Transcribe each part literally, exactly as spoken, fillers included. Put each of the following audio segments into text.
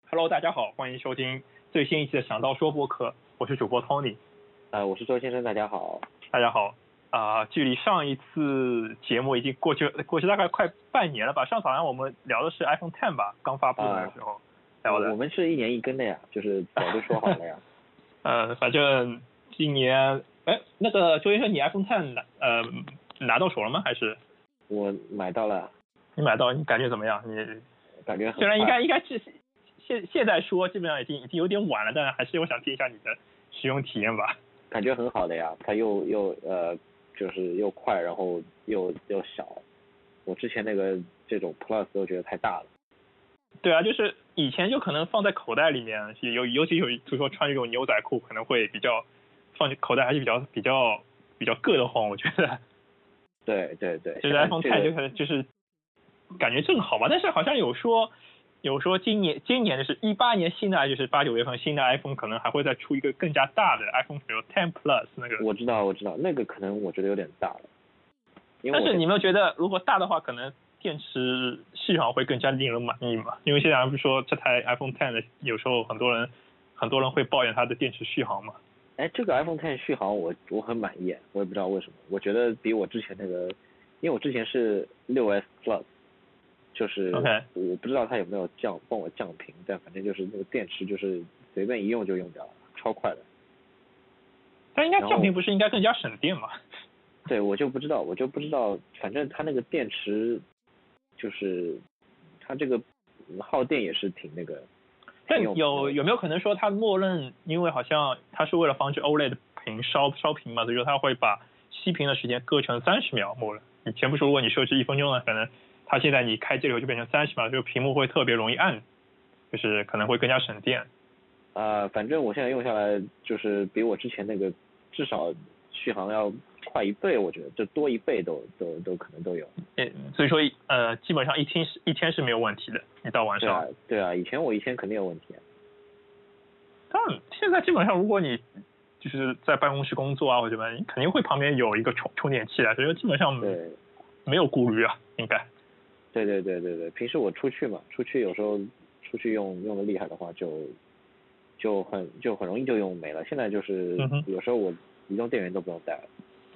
Hello，大家好，欢迎收听最新一期的想到说播客，我是主播 Tony。 呃，我是周先生，大家好。 大家好。啊、呃，距离上一次节目已经过去过去大概快半年了吧？上次好像我们聊的是 iPhone X 吧，刚发布的时候、呃、聊的。 我们是一年一更的呀，就是早就说好了呀。 呃，反正今年，哎，那个周先生，你 iPhone X 拿呃拿到手了吗？还是？ 我买到了。 你买到，你感觉怎么样？你感觉很虽然应该应该是现现在说基本上已经已经有点晚了，但是还是我想听一下你的使用体验吧。 感觉很好的呀，它又又呃就是又快，然后又又小。我之前那个这种 Plus 都觉得太大了。 对啊，就是以前就可能放在口袋里面，尤尤其有就说穿这种牛仔裤可能会比较放进口袋还是比较比较比较硌得慌，我觉得。 对对对。 就是 iPhone X 就可能就是感觉正好吧，但是好像有说有说今年今年就是一八年新的就是八九月份新的 iPhone 可能还会再出一个更加大的 iPhone 比如十 Plus 那个。 我知道我知道那个可能我觉得有点大了。 但是你没有觉得如果大的话可能电池续航会更加令人满意嘛？因为现在不是说这台 iPhone X 的有时候很多人很多人会抱怨它的电池续航嘛？ 哎，这个 iPhone X 续航我我很满意，我也不知道为什么，我觉得比我之前那个，因为我之前是六 S Plus， 就是 OK， 我不知道它有没有降帮我降频，但反正就是那个电池就是随便一用就用掉了，超快的。 但应该降频不是应该更加省电吗？ 对，我就不知道，我就不知道，反正它那个电池就是它这个耗电也是挺那个。 但有有没有可能说它默认，因为好像它是为了防止 O L E D 屏烧烧屏嘛，所以说它会把熄屏的时间割成三十秒默认。以前不是如果你设置一分钟呢，可能它现在你开机以后就变成三十秒，这个屏幕会特别容易暗，就是可能会更加省电。 啊、呃，反正我现在用下来就是比我之前那个至少续航要快一倍，我觉得就多一倍都都都可能都有。 嗯，所以说呃，基本上一天是一天是没有问题的，一到晚上。 对啊，对啊，以前我一天肯定有问题、啊。 但现在基本上如果你就是在办公室工作啊或者什么，你肯定会旁边有一个充充电器的，所以说基本上对没有顾虑啊，应该。 对对对对对，平时我出去嘛，出去有时候出去用用的厉害的话就，就就很就很容易就用没了。现在就是、 嗯、 有时候我移动电源都不用带了。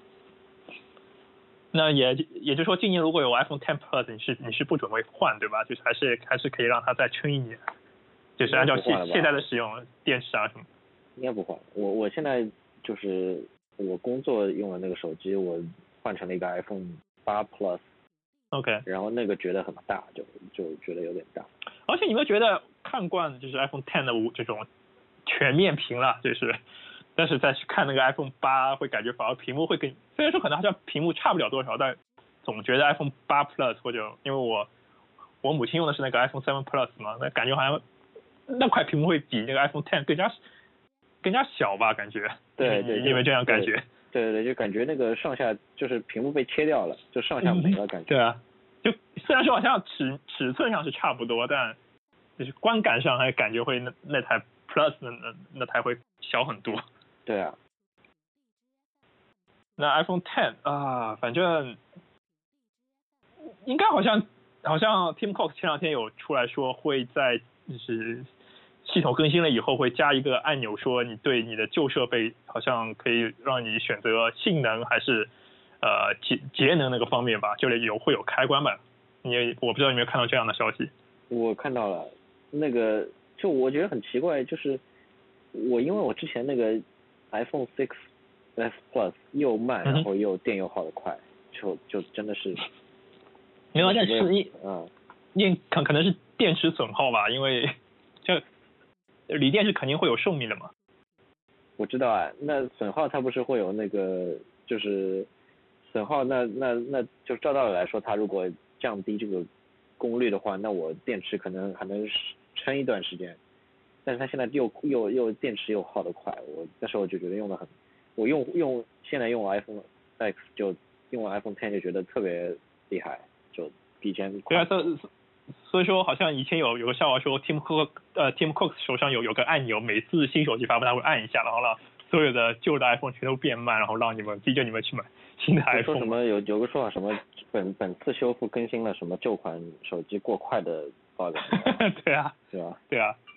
那也也就是说，今年如果有 iPhone X Plus， 你是你是不准备换对吧？就是还是还是可以让它再撑一年，就是按照现现在的使用电池啊什么。 应该不换，我我现在就是我工作用的那个手机，我换成了一个 iPhone 八 Plus。OK。然后那个觉得很大，就就觉得有点大。 而且你们觉得看惯就是 iPhone X 的这种全面屏了，就是。但是再去看那个 iPhone 八，会感觉反而屏幕会更，虽然说可能好像屏幕差不了多少，但总觉得 iPhone 八 Plus 或者因为我我母亲用的是那个 iPhone 七 Plus 嘛，那感觉好像那块屏幕会比那个 iPhone X 更加更加小吧，感觉。 对对， 因为这样感觉。 对对对，就感觉那个上下就是屏幕被切掉了，就上下没了感觉。 嗯、对啊，就虽然说好像尺尺寸上是差不多，但就是观感上还感觉会那那台 Plus 那那那台会小很多。 对啊， 那 iPhone X 啊，反正应该好像好像 Tim Cook 前两天有出来说会在就是系统更新了以后会加一个按钮，说你对你的旧设备好像可以让你选择性能还是呃节节能那个方面吧，就是有会有开关吧。你我不知道你有没有看到这样的消息？ 我看到了，那个就我觉得很奇怪，就是我因为我之前那个iPhone 六 S Plus 又慢，然后又电又耗得快，就就真的是没有，但是你嗯， 你可可能是电池损耗吧，因为就锂电是肯定会有寿命的嘛。 我知道啊，那损耗它不是会有那个就是损耗，那那那就照道理来说，它如果降低这个功率的话，那我电池可能还能撑一段时间。但是它现在又又又电池又耗得快，我那时候就觉得用的很，我用用现在用 iPhone X 就用 iPhone X 就觉得特别厉害，就比以前快。 对啊，所所以说好像以前有有个笑话说 Tim Cook 呃 Tim Cook 手上有有个按钮，每次新手机发布他会按一下，然后让所有的旧的 iPhone 全都变慢，然后让你们逼着你们去买新的 iPhone。 说什么有有个说法什么本本次修复更新了什么旧款手机过快的 bug。 对啊， 对吧？ 对啊。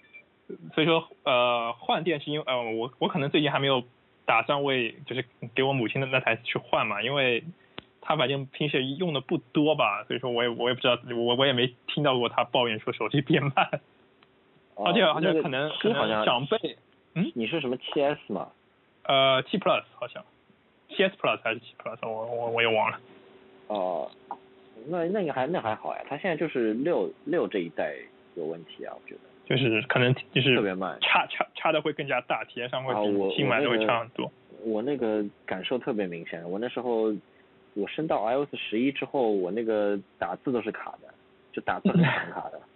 所以说呃换电池，因为呃我我可能最近还没有打算为就是给我母亲的那台去换嘛，因为她反正平时用的不多吧，所以说我也我也不知道，我我也没听到过她抱怨说手机变慢， 哦、 而且而且那个可能七好像长辈，嗯， 你是什么七 S 吗？ 呃七 Plus 好像，七 S Plus 还是七 Plus，我我我也忘了。 哦，那那个还那还好呀，它现在就是六六这一代有问题啊，我觉得。 就是可能就是特别慢， 差差差的会更加大，体验上会比新买的会差很多。 我那个感受特别明显，我那时候我升到 iOS 十一之后，我那个打字都是卡的，就打字很卡卡的。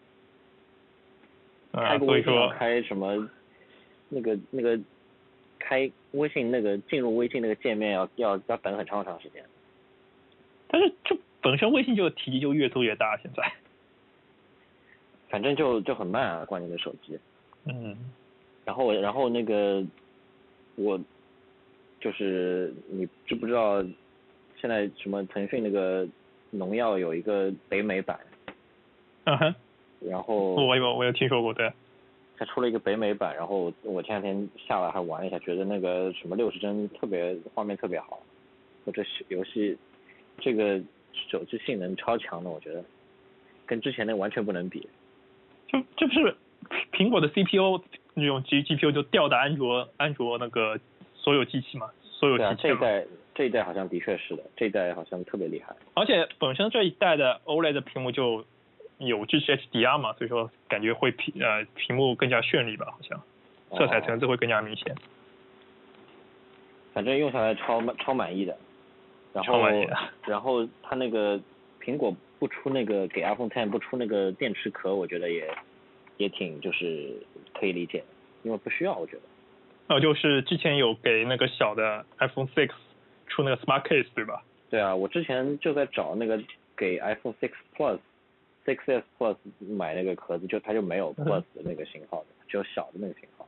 开个微信要开什么，那个那个开微信那个进入微信那个界面要要要等很长很长时间。 但是就本身微信就体积就越做越大，现在。 反正就就很慢啊，关键的手机。 嗯。 然后然后那个我就是你知不知道，现在什么腾讯那个农药有一个北美版。 嗯哼。 然后。 我有我有听说过，对。 它出了一个北美版，然后我前两天下来还玩了一下，觉得那个什么六十帧特别画面特别好，或者游戏这个手机性能超强的，我觉得跟之前那完全不能比。 就这不是苹果的 C P U 那种 G G P U 就吊打安卓安卓那个所有机器嘛，所有机器嘛。 对啊，这一代这一代好像的确是的，这一代好像特别厉害。 而且本身这一代的 O L E D 的屏幕就有支持 H D R 嘛，所以说感觉会屏呃屏幕更加绚丽吧，好像色彩层次会更加明显。哦、 反正用下来超超满意的。然后超满意的。 然后它那个苹果不出那个给 iPhone X 不出那个电池壳，我觉得也也挺就是可以理解，因为不需要我觉得。 哦，就是之前有给那个小的 iPhone six 出那个 Smart Case 对吧？ 对啊，我之前就在找那个给 iPhone six Plus、six S Plus 买那个壳子，就它就没有 Plus 的那个型号的，嗯、只有小的那个型号。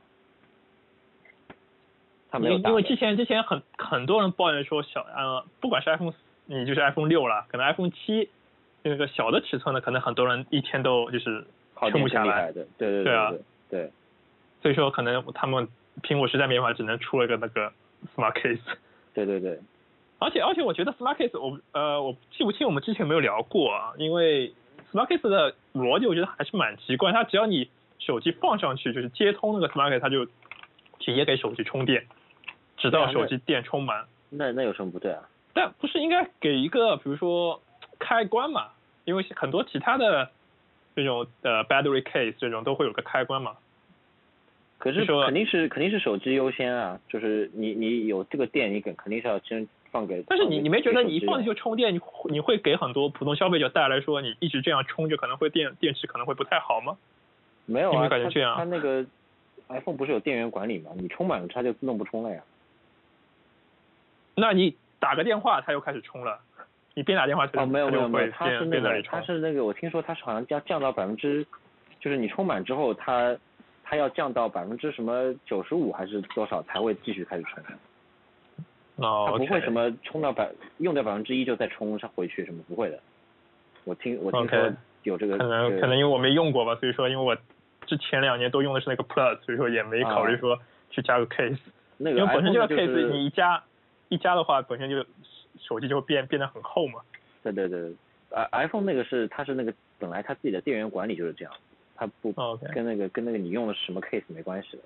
它没有大的。 因为之前之前很很多人抱怨说小呃，不管是 iPhone 你就是 iPhone 六了，可能 iPhone 七那个小的尺寸的，可能很多人一天都就是撑不下来。 对对对对啊， 对。 所以说可能他们苹果实在没办法，只能出了一个那个 Smart Case。 对对对。 而且而且我觉得 Smart Case 我呃我记不清我们之前有没有聊过啊，因为 Smart Case 的逻辑我觉得还是蛮奇怪，它只要你手机放上去，就是接通那个 Smart Case， 它就直接给手机充电，直到手机电充满。 那那有什么不对啊？ 但不是应该给一个比如说开关嘛？因为很多其他的这种呃 battery case 这种都会有个开关嘛。 可是肯定是肯定是手机优先啊，就是你你有这个电，你肯肯定是要先放给。 但是你你没觉得你一放进去充电，你你会给很多普通消费者带来说你一直这样充就可能会电电池可能会不太好吗？ 没有啊， 有没有感觉这样？ 它那个 iPhone 不是有电源管理吗？你充满了它就自动不充了呀。 那你打个电话它又开始充了，你边打电话它就哦没有没有没有，它是那个它是那个我听说它是好像要降到百分之，就是你充满之后它它要降到百分之什么九十五还是多少才会继续开始充。 哦， 它不会什么充到百用掉百分之一就再充上回去什么不会的。我听我听说有这个。 可能可能因为我没用过吧，所以说因为我之前两年都用的是那个 Plus， 所以说也没考虑说去加个 case。 那个因为本身这个 case、 就是、 你一加一加的话，本身就手机就会变变得很厚嘛。 对对对，啊 iPhone 那个是它是那个本来它自己的电源管理就是这样，它不、 okay. 跟那个跟那个你用的是什么 case 没关系的。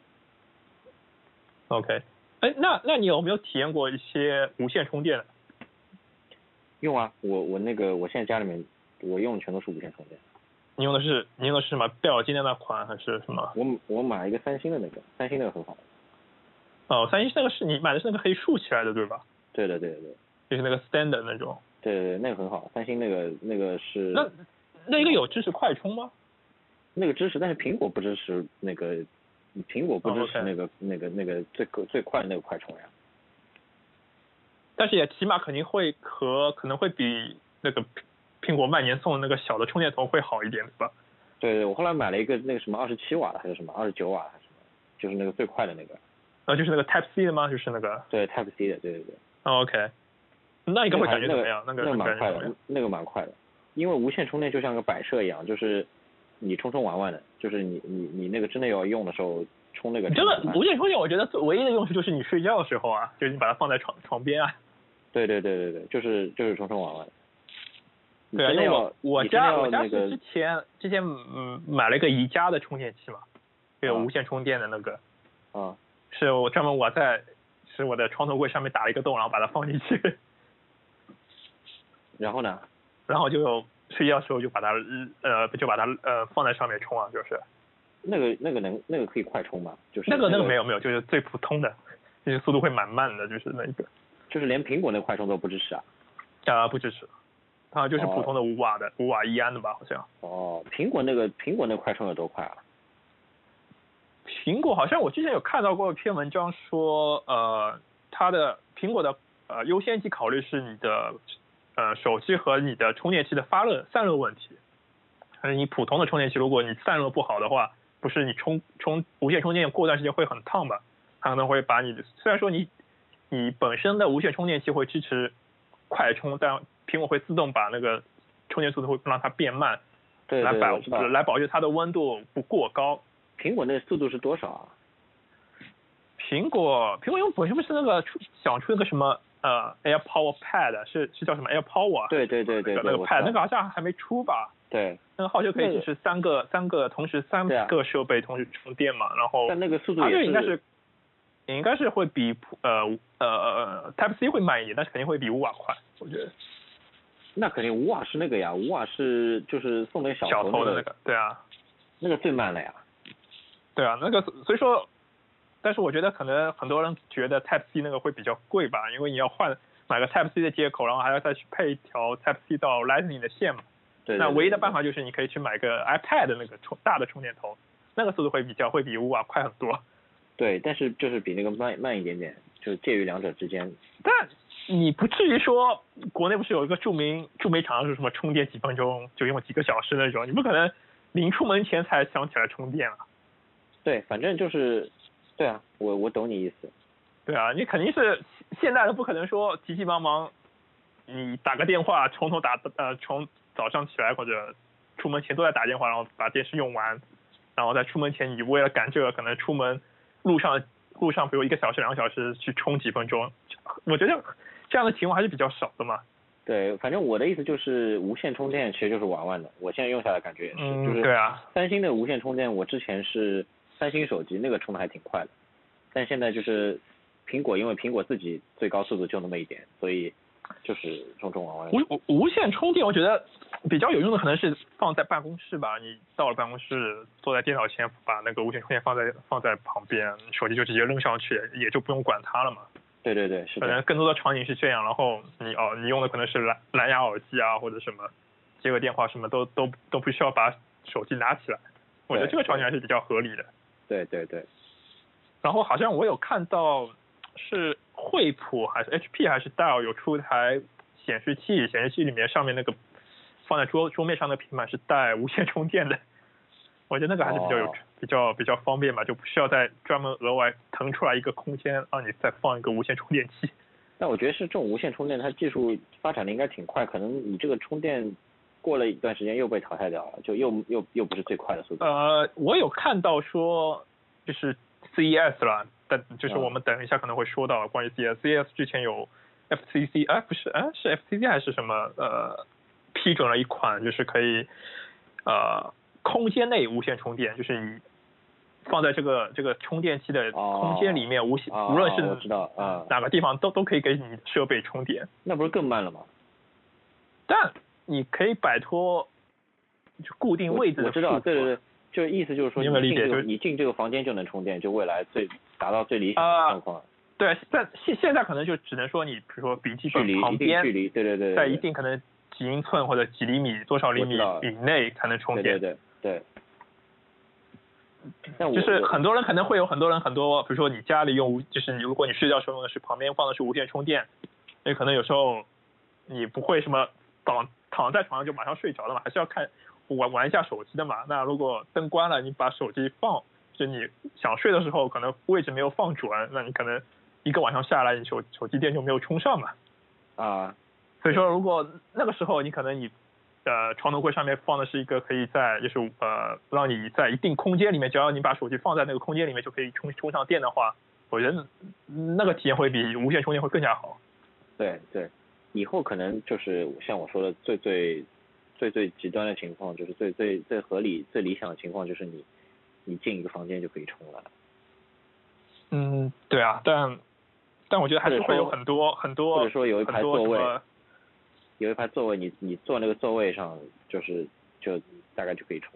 OK， 哎，那那你有没有体验过一些无线充电的？ 用啊，我我那个我现在家里面我用的全都是无线充电。 你用的是你用的是什么？贝尔金的那款还是什么？ 我我买一个三星的那个，三星那个很好。 哦，三星那个是你买的是那个可以竖起来的对吧？ 对的对的对。 就是那个 standard 那种。 对对对，那个很好，三星那个那个是。 那那个有支持快充吗？ 那个支持，但是苹果不支持那个，苹果不支持那个、 oh, okay. 那个那个最最快的那个快充呀。 但是也起码肯定会和可能会比那个苹果万年送的那个小的充电头会好一点对吧？ 对对，我后来买了一个那个什么二十七瓦的还是什么二十九瓦还是什么，就是那个最快的那个。 呃，就是那个 Type C 的吗？就是那个。 对 Type C 的，对对对。 哦 OK， 那应该会感觉怎么样？ 那个那个蛮快的，那个蛮快的，因为无线充电就像个摆设一样，就是你充充玩玩的，就是你你你那个真的要用的时候充那个。 这个无线充电，我觉得唯一的用处就是你睡觉的时候啊，就是你把它放在床床边啊。 对对对对对，就是就是充充玩玩的。 对啊，因为我我家我家是之前之前嗯买了一个宜家的充电器嘛，有无线充电的那个。 啊。 是我专门我在是我的床头柜上面打了一个洞，然后把它放进去。 然后呢？ 然后就睡觉的时候就把它呃就把它呃放在上面充啊，就是。 那个那个能那个可以快充吗？就是那个那个没有没有，就是最普通的，就是速度会蛮慢的，就是那一个。 就是连苹果那快充都不支持啊？ 啊，不支持。啊，就是普通的五瓦的五、哦、瓦一安的吧，好像。 哦，苹果那个苹果那快充有多快啊？ 苹果好像我之前有看到过一篇文章说，呃，它的苹果的呃优先级考虑是你的呃手机和你的充电器的发热散热问题。而你普通的充电器，如果你散热不好的话，不是你充充无线充电过段时间会很烫吧？它可能会把你的虽然说你你本身的无线充电器会支持快充，但苹果会自动把那个充电速度会让它变慢， 对对来保来保证它的温度不过高。 苹果那个速度是多少啊？ 苹果苹果因为本身不是那个出想出那个什么呃 Air Power Pad 是是叫什么 Air Power？ 对对对对， 那个 Pad 那个好像还没出吧？ 对。 那个号就可以支持三个、那个、三个同时三个设备同时充电嘛，然后但那个速度也是应该是应该是会比呃呃 Type C 会慢一点，但是肯定会比五瓦快，我觉得。 那肯定五瓦是那个呀，五瓦是就是送给小头、那个、小头的那个，对啊， 那个最慢了呀。 对啊，那个所以说，但是我觉得可能很多人觉得 Type C 那个会比较贵吧，因为你要换买个 Type C 的接口，然后还要再去配一条 Type C 到 Lightning 的线嘛。 对。 那唯一的办法就是你可以去买个 iPad 的那个充大的充电头，那个速度会比较会比五瓦快很多。 对，但是就是比那个慢慢一点点，就介于两者之间。 但你不至于说国内不是有一个著名著名厂是什么充电几分钟就用几个小时那种，你不可能临出门前才想起来充电了。 对，反正就是，对啊，我我懂你意思。 对啊，你肯定是现在的不可能说急急忙忙，你打个电话从头打呃从早上起来或者出门前都在打电话，然后把电视用完，然后在出门前你为了赶这个可能出门路上路上比如一个小时两个小时去充几分钟，我觉得这样的情况还是比较少的嘛。 对，反正我的意思就是无线充电其实就是玩玩的，我现在用下来感觉也是， 嗯、 就是对啊， 三星的无线充电我之前是三星手机那个充的还挺快的，但现在就是苹果，因为苹果自己最高速度就那么一点，所以就是充充玩玩。 无无线充电我觉得比较有用的可能是放在办公室吧，你到了办公室坐在电脑前把那个无线充电放在放在旁边，手机就直接扔上去，也就不用管它了嘛。 对对对，是的。 可能更多的场景是这样，然后你哦你用的可能是蓝蓝牙耳机啊或者什么接个电话什么都都都不需要把手机拿起来，我觉得这个场景还是比较合理的。 对对对。 然后好像我有看到是惠普还是 H P 还是 Dell 有出一台显示器，显示器里面上面那个放在桌桌面上的平板是带无线充电的，我觉得那个还是比较有、哦、比较比较方便吧，就不需要再专门额外腾出来一个空间让你再放一个无线充电器。 但我觉得是这种无线充电它技术发展的应该挺快，可能你这个充电过了一段时间又被淘汰掉了，就又又又不是最快的速度。 呃，我有看到说就是 C E S 了，但就是我们等一下可能会说到关于 C E S，C E S 之前有 F C C， 哎不是，哎是 F C C 还是什么呃批准了一款就是可以呃空间内无线充电，就是你放在这个这个充电器的空间里面，无线、 哦、 无论是我知道啊哪个地方都都可以给你设备充电。 那不是更慢了吗？ 但你可以摆脱就固定位置的。 我知道，对对对，就是意思就是说你有没有理解？ 就是你进这个房间就能充电，就未来最达到最理想的状况。 呃、对，但现现在可能就只能说你比如说笔记本旁边距离，对对 对, 对， 在一定可能几英寸或者几厘米多少厘米以内才能充电。 对对对。但就是很多人可能会有很多人很多，比如说你家里用，就是你如果你睡觉时候用的是旁边放的是无线充电，那可能有时候你不会什么躺躺在床上就马上睡着了嘛，还是要看玩玩一下手机的嘛。那如果灯关了，你把手机放，就你想睡的时候可能位置没有放准，那你可能一个晚上下来，你手手机电就没有充上嘛。 啊。 所以说如果那个时候你可能你呃床头柜上面放的是一个可以在就是呃让你在一定空间里面，只要你把手机放在那个空间里面就可以充充上电的话，我觉得那个体验会比无线充电会更加好。 对对，以后可能就是像我说的最最最最极端的情况，就是最最最合理最理想的情况就是你你进一个房间就可以充了。 嗯，对啊，但但我觉得还是会有很多很多， 或者说有一排座位，有一排座位，你你坐那个座位上，就是就大概就可以充。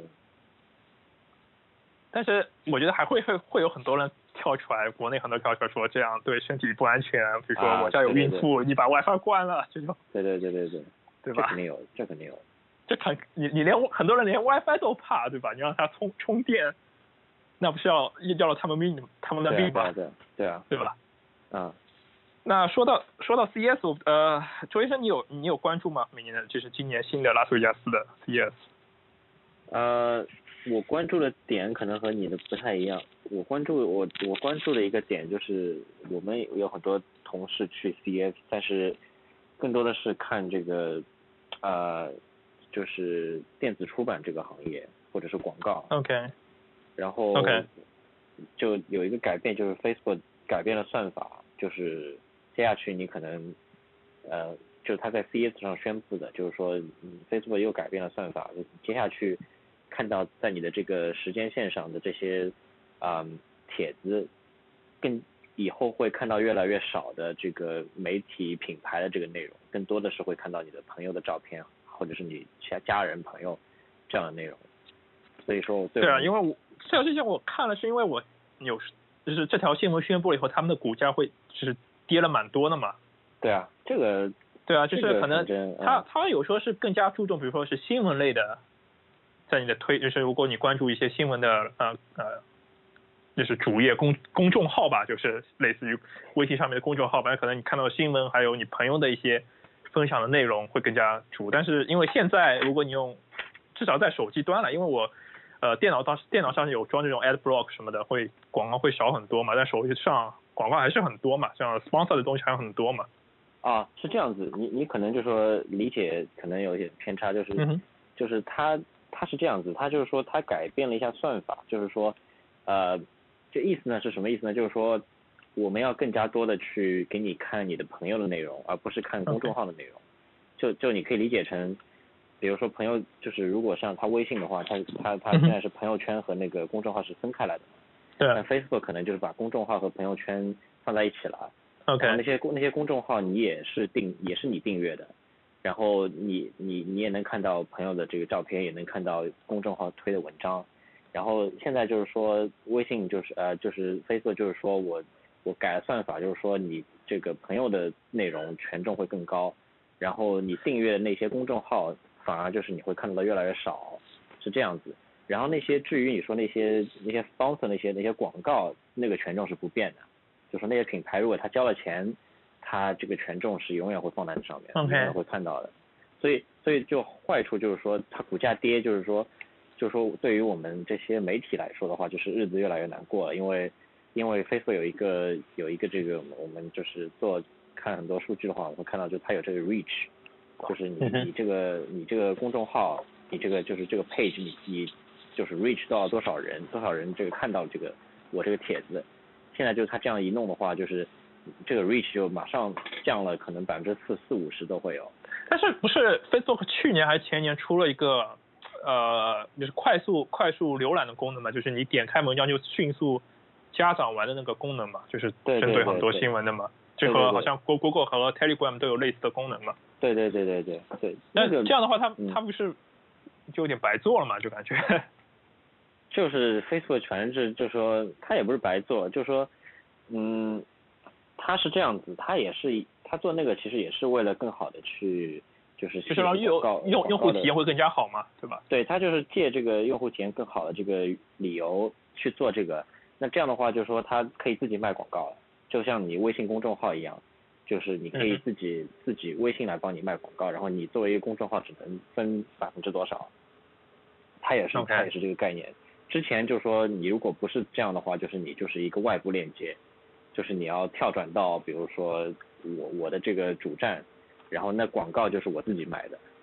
但是我觉得还会会会有很多人跳出来，国内很多跳出来说这样对身体不安全，比如说我家有孕妇， 啊、 你把 WiFi 关了这种。 对对对对对， 对吧？ 这肯定有，这肯定有。 这肯你你连很多人连 WiFi 都怕，对吧？你让他充充电，那不是要要了他们命他们的命吗？ 对啊，对啊， 对吧？ 啊。 那说到说到 C E S， 呃，周医生，你有你有关注吗？每年的就是今年新的拉斯维加斯的 C E S。 呃，我关注的点可能和你的不太一样。我关注我我关注的一个点就是我们有很多同事去 C E S， 但是更多的是看这个呃就是电子出版这个行业或者是广告。 OK。 然后 OK。 就有一个改变，就是 Facebook 改变了算法，就是接下去你可能呃就是他在 C E S 上宣布的，就是说嗯 Facebook 又改变了算法，接下去看到在你的这个时间线上的这些啊、嗯、帖子，更以后会看到越来越少的这个媒体品牌的这个内容，更多的是会看到你的朋友的照片，或者是你其他家人朋友这样的内容。所以说对对啊，因为我这条事情我看了，是因为我有就是这条新闻宣布了以后，他们的股价会就是跌了蛮多的嘛。 对啊，这个对啊，就是可能他、 嗯、 他有时候是更加注重，比如说是新闻类的，在你的推就是如果你关注一些新闻的呃呃，就是主页公公众号吧，就是类似于微信上面的公众号，反正可能你看到新闻还有你朋友的一些分享的内容会更加主。但是因为现在如果你用至少在手机端了，因为我呃电脑当电脑上有装这种 ad block 什么的，会广告会少很多嘛，但手机上广告还是很多嘛，像 sponsor 的东西还有很多嘛。 啊，是这样子，你你可能就说理解可能有一些偏差，就是、 嗯、 就是他他是这样子，他就是说他改变了一下算法，就是说呃这意思呢是什么意思呢？就是说我们要更加多的去给你看你的朋友的内容，而不是看公众号的内容。Okay. 就就你可以理解成，比如说朋友就是如果像他微信的话，他他他现在是朋友圈和那个公众号是分开来的嘛。 对。 但 Facebook 可能就是把公众号和朋友圈放在一起了。 OK。 然后那些那些公众号你也是订也是你订阅的，然后你你你也能看到朋友的这个照片，也能看到公众号推的文章。然后现在就是说微信就是呃就是 Facebook 就是说我我改了算法，就是说你这个朋友的内容权重会更高，然后你订阅的那些公众号反而就是你会看到的越来越少，是这样子。然后那些至于你说那些那些 sponsor 那些那些广告那个权重是不变的。就是那些品牌，如果他交了钱，他这个权重是永远会放在上面， okay. 永远会看到的。所以，所以就坏处就是说，它股价跌，就是说，就是说，对于我们这些媒体来说的话，就是日子越来越难过了，因为，因为 Facebook 有一个有一个这个，我们就是做看很多数据的话，我们看到就它有这个 reach， 就是你你这个你这个公众号，你这个就是这个 page， 你你就是 reach 到多少人，多少人这个看到这个我这个帖子。现在就是他这样一弄的话，就是这个 reach 就马上降了，可能百分之四四五十都会有。 但是不是 Facebook 去年还是前年出了一个呃，就是快速快速浏览的功能嘛，就是你点开文章就迅速加载完的那个功能嘛，就是针对很多新闻的嘛。这和好像 Google 和 Telegram 都有类似的功能嘛。 对对对对对对。 那这样的话，它嗯、 它不是就有点白做了嘛？就感觉。 就是 Facebook 反正是就说他也不是白做，就是说，嗯，他是这样子，他也是他做那个其实也是为了更好的去就是就是让用用用户体验会更加好嘛，对吧？ 对，他就是借这个用户体验更好的这个理由去做这个，那这样的话就是说他可以自己卖广告了，就像你微信公众号一样，就是你可以自己、嗯、自己微信来帮你卖广告，然后你作为一个公众号只能分百分之多少，他也是、okay. 他也是这个概念。之前就说你如果不是这样的话，就是你就是一个外部链接，就是你要跳转到比如说我我的这个主站，然后那广告就是我自己买的，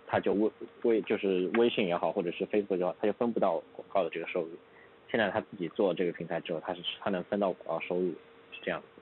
它就微微就是微信也好，或者是 Facebook 也好，它就分不到广告的这个收入。现在他自己做这个平台之后，他是他能分到广告收入，是这样子。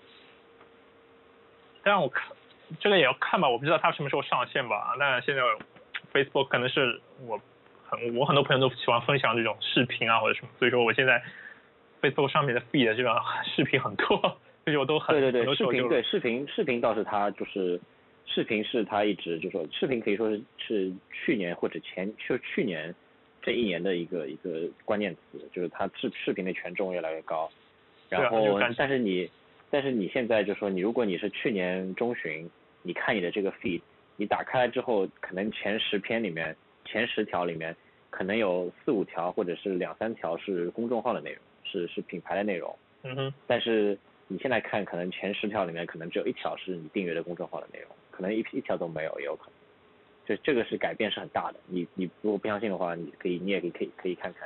但我看这个也要看吧，我不知道它什么时候上线吧。那现在 Facebook 可能是我很我很多朋友都喜欢分享这种视频啊或者什么，所以说我现在 Facebook 上面的 feed 这种视频很多，所以我都很对对对，视很多时候就频对视频视频倒是他就是视频是他一直就说视频可以说是是去年或者前就去年这一年的一个一个关键词，就是他视视频的权重越来越高。然后但是你但是你现在就说你如果你是去年中旬你看你的这个 feed， 你打开来之后，可能前十篇里面前十条里面可能有四五条或者是两三条是公众号的内容，是是品牌的内容。 嗯哼。 但是你现在看，可能前十条里面可能只有一条是你订阅的公众号的内容，可能一一条都没有，也有可能。就这个是改变是很大的。你你如果不相信的话，你可以你也可以可以可以看看。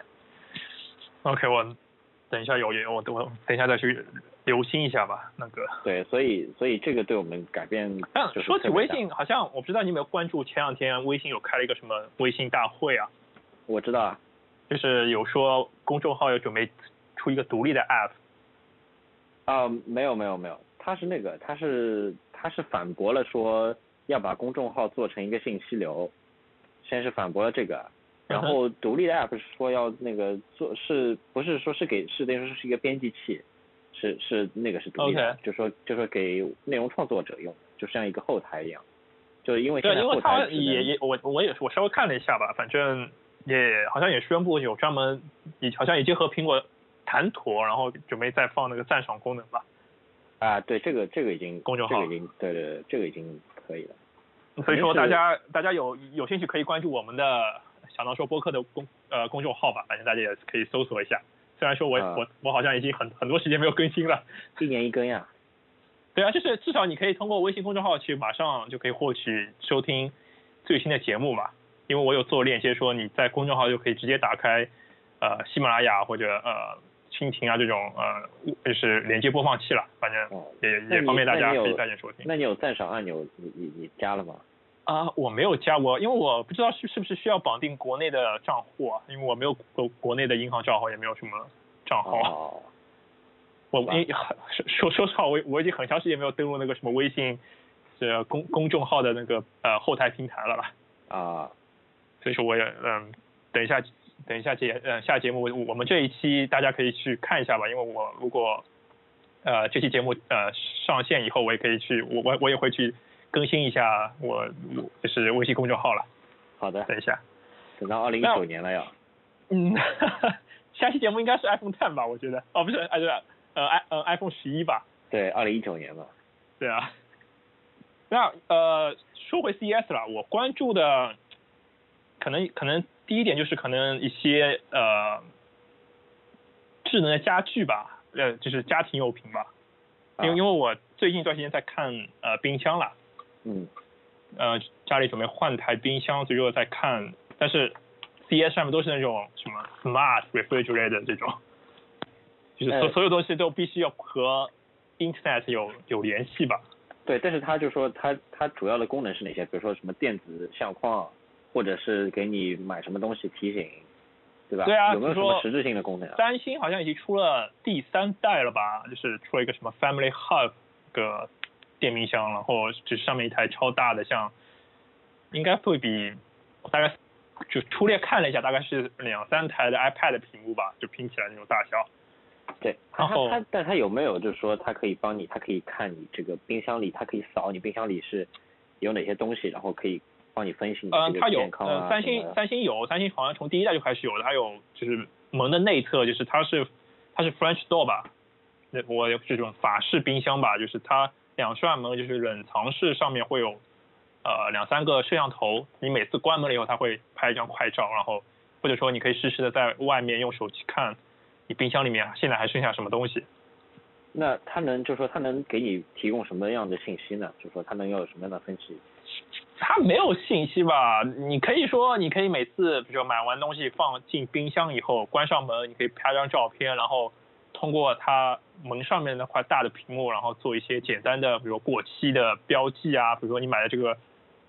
OK， 我等一下有有我我等一下再去留心一下吧。那个。 对，所以所以这个对我们改变。 但说起微信，好像我不知道你有没有关注，前两天微信有开了一个什么微信大会啊？ 我知道啊， 就是有说公众号要准备出一个独立的 app。 啊，没有没有没有，他是那个他是他是反驳了说要把公众号做成一个信息流，先是反驳了这个，然后独立的 app 是说要那个做，是不是说是给是等于说是一个编辑器，是是那个是独立的， okay. 就说就说给内容创作者用，就像一个后台一样，就是因为现对，因为在后台他也也我我也我稍微看了一下吧，反正也好像也宣布有专门也好像已经和苹果谈妥，然后准备再放那个赞赏功能吧。 啊，对，这个这个已经公众号， 这个已经对对对，这个已经可以了。 所以说大家大家有有兴趣可以关注我们的小囊说播客的公呃公众号吧，反正大家也可以搜索一下。虽然说我、啊、我我好像已经很很多时间没有更新了， 一年一更呀。 对啊，就是至少你可以通过微信公众号去马上就可以获取收听最新的节目嘛，因为我有做链接说你在公众号就可以直接打开呃喜马拉雅或者呃蜻蜓啊这种呃就是连接播放器了，反正也、哦、也方便大家可以在线收听。 那你有赞赏按钮你你你加了吗？ 啊、呃，我没有加过，因为我不知道是是不是需要绑定国内的账户啊，因为我没有国国内的银行账号，也没有什么账号。 哦。 我因说说实话，我我已经很长时间没有登录那个什么微信是公公众号的那个呃后台平台了吧？ 啊。 所以说我也嗯，等一下等一下节呃下节目我我们这一期大家可以去看一下吧，因为我如果呃这期节目呃上线以后，我也可以去我我我也会去更新一下我就是微信公众号了。 好的。 等一下。 等到二零一九年了要。 嗯，下期节目应该是 iPhone X 吧，我觉得。哦，不是，哎对了。呃 i 呃 iPhone 十一吧。 对，二零一九年嘛。 对啊。那呃说回 C E S 了，我关注的可能可能第一点就是可能一些呃智能的家具吧，呃就是家庭用品吧。因为、啊、因为我最近一段时间在看呃冰箱了。 嗯。 呃家里准备换台冰箱，所以我在看，但是 C E S 上面都是那种什么 Smart Refrigerator 这种。就是所所有东西都必须要和 Internet 有有联系吧？ 对，但是他就说它它主要的功能是哪些？比如说什么电子相框，或者是给你买什么东西提醒，对吧？ 对啊， 有没有什么实质性的功能啊？ 三星好像已经出了第三代了吧？就是出了一个什么 Family Hub 个电冰箱，然后就是上面一台超大的，像应该会比大概就粗略看了一下，大概是两三台的 iPad 屏幕吧，就拼起来那种大小。 对，它它但它有没有就是说它可以帮你，它可以看你这个冰箱里，它可以扫你冰箱里是有哪些东西，然后可以帮你分析你的这个健康啊。 嗯，它有，呃，三星三星有，三星好像从第一代就开始有的，它有就是门的内侧，就是它是它是 French door 吧，那我这种法式冰箱吧，就是它两扇门就是冷藏室上面会有呃两三个摄像头，你每次关门了以后，它会拍一张快照，然后或者说你可以实时的在外面用手机看。你冰箱里面现在还剩下什么东西？ 那它能就是说它能给你提供什么样的信息呢？就是说它能有什么样的分析？ 它没有信息吧？你可以说你可以每次比如说买完东西放进冰箱以后关上门，你可以拍张照片，然后通过它门上面那块大的屏幕，然后做一些简单的比如说过期的标记啊，比如说你买的这个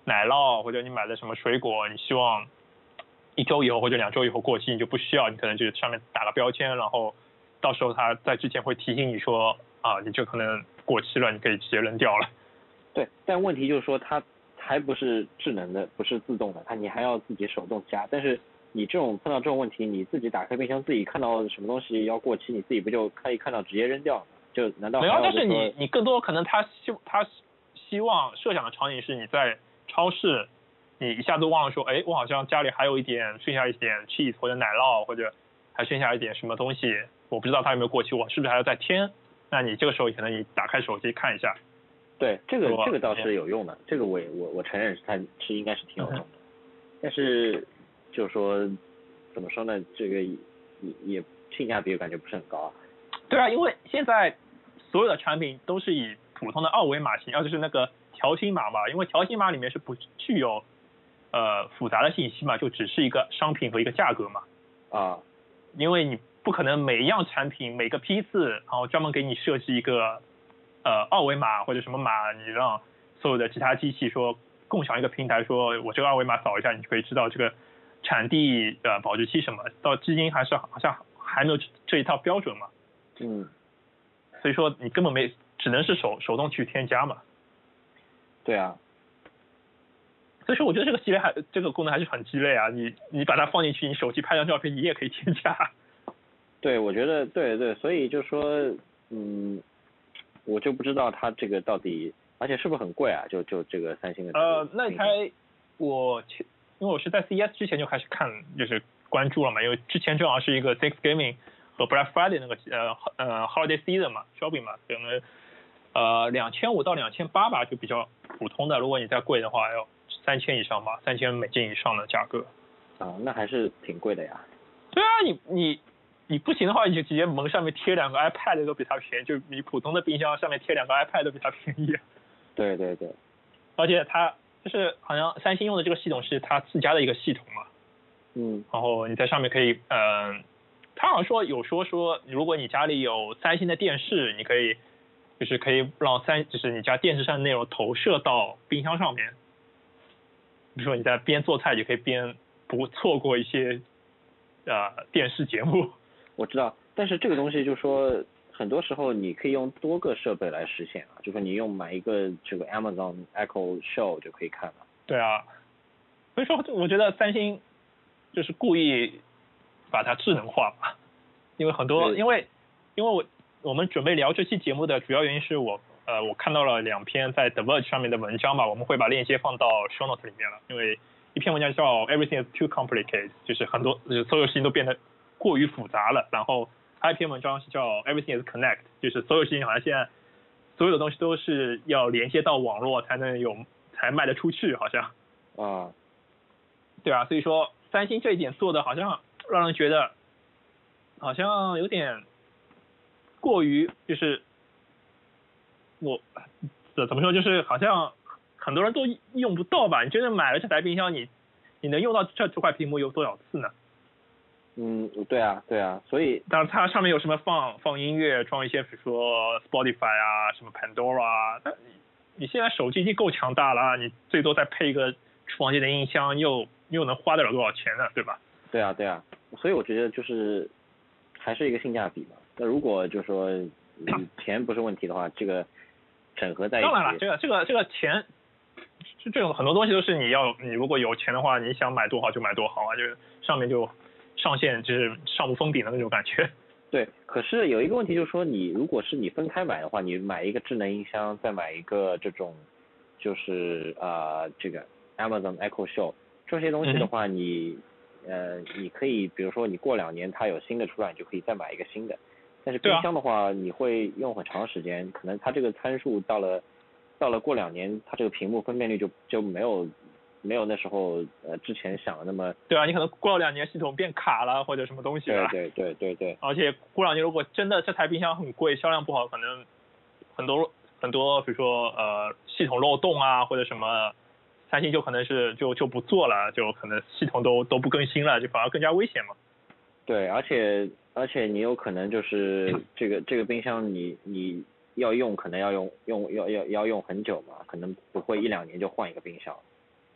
奶酪或者你买的什么水果，你希望一周以后或者两周以后过期，你就不需要，你可能就上面打个标签，然后到时候它在之前会提醒你说啊，你这可能过期了，你可以直接扔掉了。 对，但问题就是说它还不是智能的，不是自动的，它你还要自己手动加。但是你这种碰到这种问题，你自己打开冰箱，自己看到什么东西要过期，你自己不就可以看到直接扔掉吗？就难道还没有？ 要但是就说你你更多可能他希他希望设想的场景是你在超市，你一下子忘了说，哎，我好像家里还有一点剩下一点 cheese 或者奶酪，或者还剩下一点什么东西，我不知道它有没有过期，我是不是还要再添？那你这个时候可能你打开手机看一下。 对，这个说这个倒是有用的，这个我也我我承认是它是应该是挺有用的，但是就是说怎么说呢，这个也也性价比我感觉不是很高啊。 对啊，因为现在所有的产品都是以普通的二维码型，而就是那个条形码嘛，因为条形码里面是不具有呃复杂的信息嘛，就只是一个商品和一个价格嘛。 啊， 因为你不可能每一样产品每个批次，然后专门给你设置一个呃二维码或者什么码，你让所有的其他机器说共享一个平台，说我这个二维码扫一下，你就可以知道这个产地呃保质期什么，到至今还是好像还没有这一套标准嘛。 嗯， 所以说你根本没，只能是手手动去添加嘛。 对啊， 所以说我觉得这个系列还这个功能还是很鸡肋啊！你你把它放进去，你手机拍张照片，你也可以添加。 对，我觉得对对，所以就说嗯，我就不知道它这个到底，而且是不是很贵啊？就就这个三星的这个呃，那台我前因为我是在 C E S 之前就开始看，就是关注了嘛，因为之前正好是一个 Thanksgiving 和 Black Friday 那个呃呃 Holiday Season 嘛 ，shopping 嘛，可能呃两千五到两千八吧，就比较普通的。如果你再贵的话，要三千以上吧，三千美金以上的价格。 啊，那还是挺贵的呀。 对啊，你你你不行的话，你就直接门上面贴两个 iPad 都比它便宜，就你普通的冰箱上面贴两个 iPad 都比它便宜。 对对对。 而且它就是好像三星用的这个系统是它自家的一个系统嘛。 嗯。 然后你在上面可以，嗯、呃，他好像说有说说，如果你家里有三星的电视，你可以就是可以让三就是你家电视上的内容投射到冰箱上面。比如说你在边做菜，也可以边不错过一些呃电视节目。 我知道，但是这个东西就说很多时候你可以用多个设备来实现啊，就说你用买一个这个 Amazon Echo Show 就可以看了。 对啊，所以说我觉得三星就是故意把它智能化吧，因为很多因为因为我我们准备聊这期节目的主要原因是我呃我看到了两篇在 The Verge 上面的文章嘛，我们会把链接放到 Show Notes 里面了，因为一篇文章叫 Everything is too complicated， 就是很多就是所有事情都变得过于复杂了，然后还有一篇文章是叫 Everything is connect， 就是所有事情好像现在所有的东西都是要连接到网络才能有才卖得出去，好像啊， 对啊，所以说三星这一点做的好像让人觉得好像有点过于就是我怎么说，就是好像很多人都用不到吧？你真的买了这台冰箱，你你能用到这这块屏幕有多少次呢？ 嗯，对啊，对啊，所以当然它上面有什么放放音乐，装一些比如说 Spotify 啊，什么 Pandora 啊，但你你现在手机已经够强大了，你最多再配一个厨房间的音箱，又又能花得了多少钱呢？对吧？ 对啊，对啊，所以我觉得就是还是一个性价比嘛。那如果就说钱不是问题的话，这个整合在一起。 当然了，这个这个这个钱，这这种很多东西都是你要你如果有钱的话，你想买多好就买多好啊，就是上面就上限就是上无封顶的那种感觉。 对，可是有一个问题就是说，你如果是你分开买的话，你买一个智能音箱，再买一个这种就是啊、呃、这个 Amazon Echo Show 这些东西的话， 嗯、 你呃你可以比如说你过两年它有新的出来，你就可以再买一个新的。但是冰箱的话，你会用很长时间，可能它这个参数到了到了过两年，它这个屏幕分辨率就就没有没有那时候呃之前想的那么。 对啊，你可能过了两年系统变卡了或者什么东西了。 对对对对对。 而且过两年如果真的这台冰箱很贵，销量不好，可能很多很多比如说呃系统漏洞啊或者什么，三星就可能是就就不做了，就可能系统都都不更新了，就反而更加危险嘛。 对，而且而且你有可能就是这个这个冰箱你你要用可能要用用要要要用很久嘛，可能不会一两年就换一个冰箱。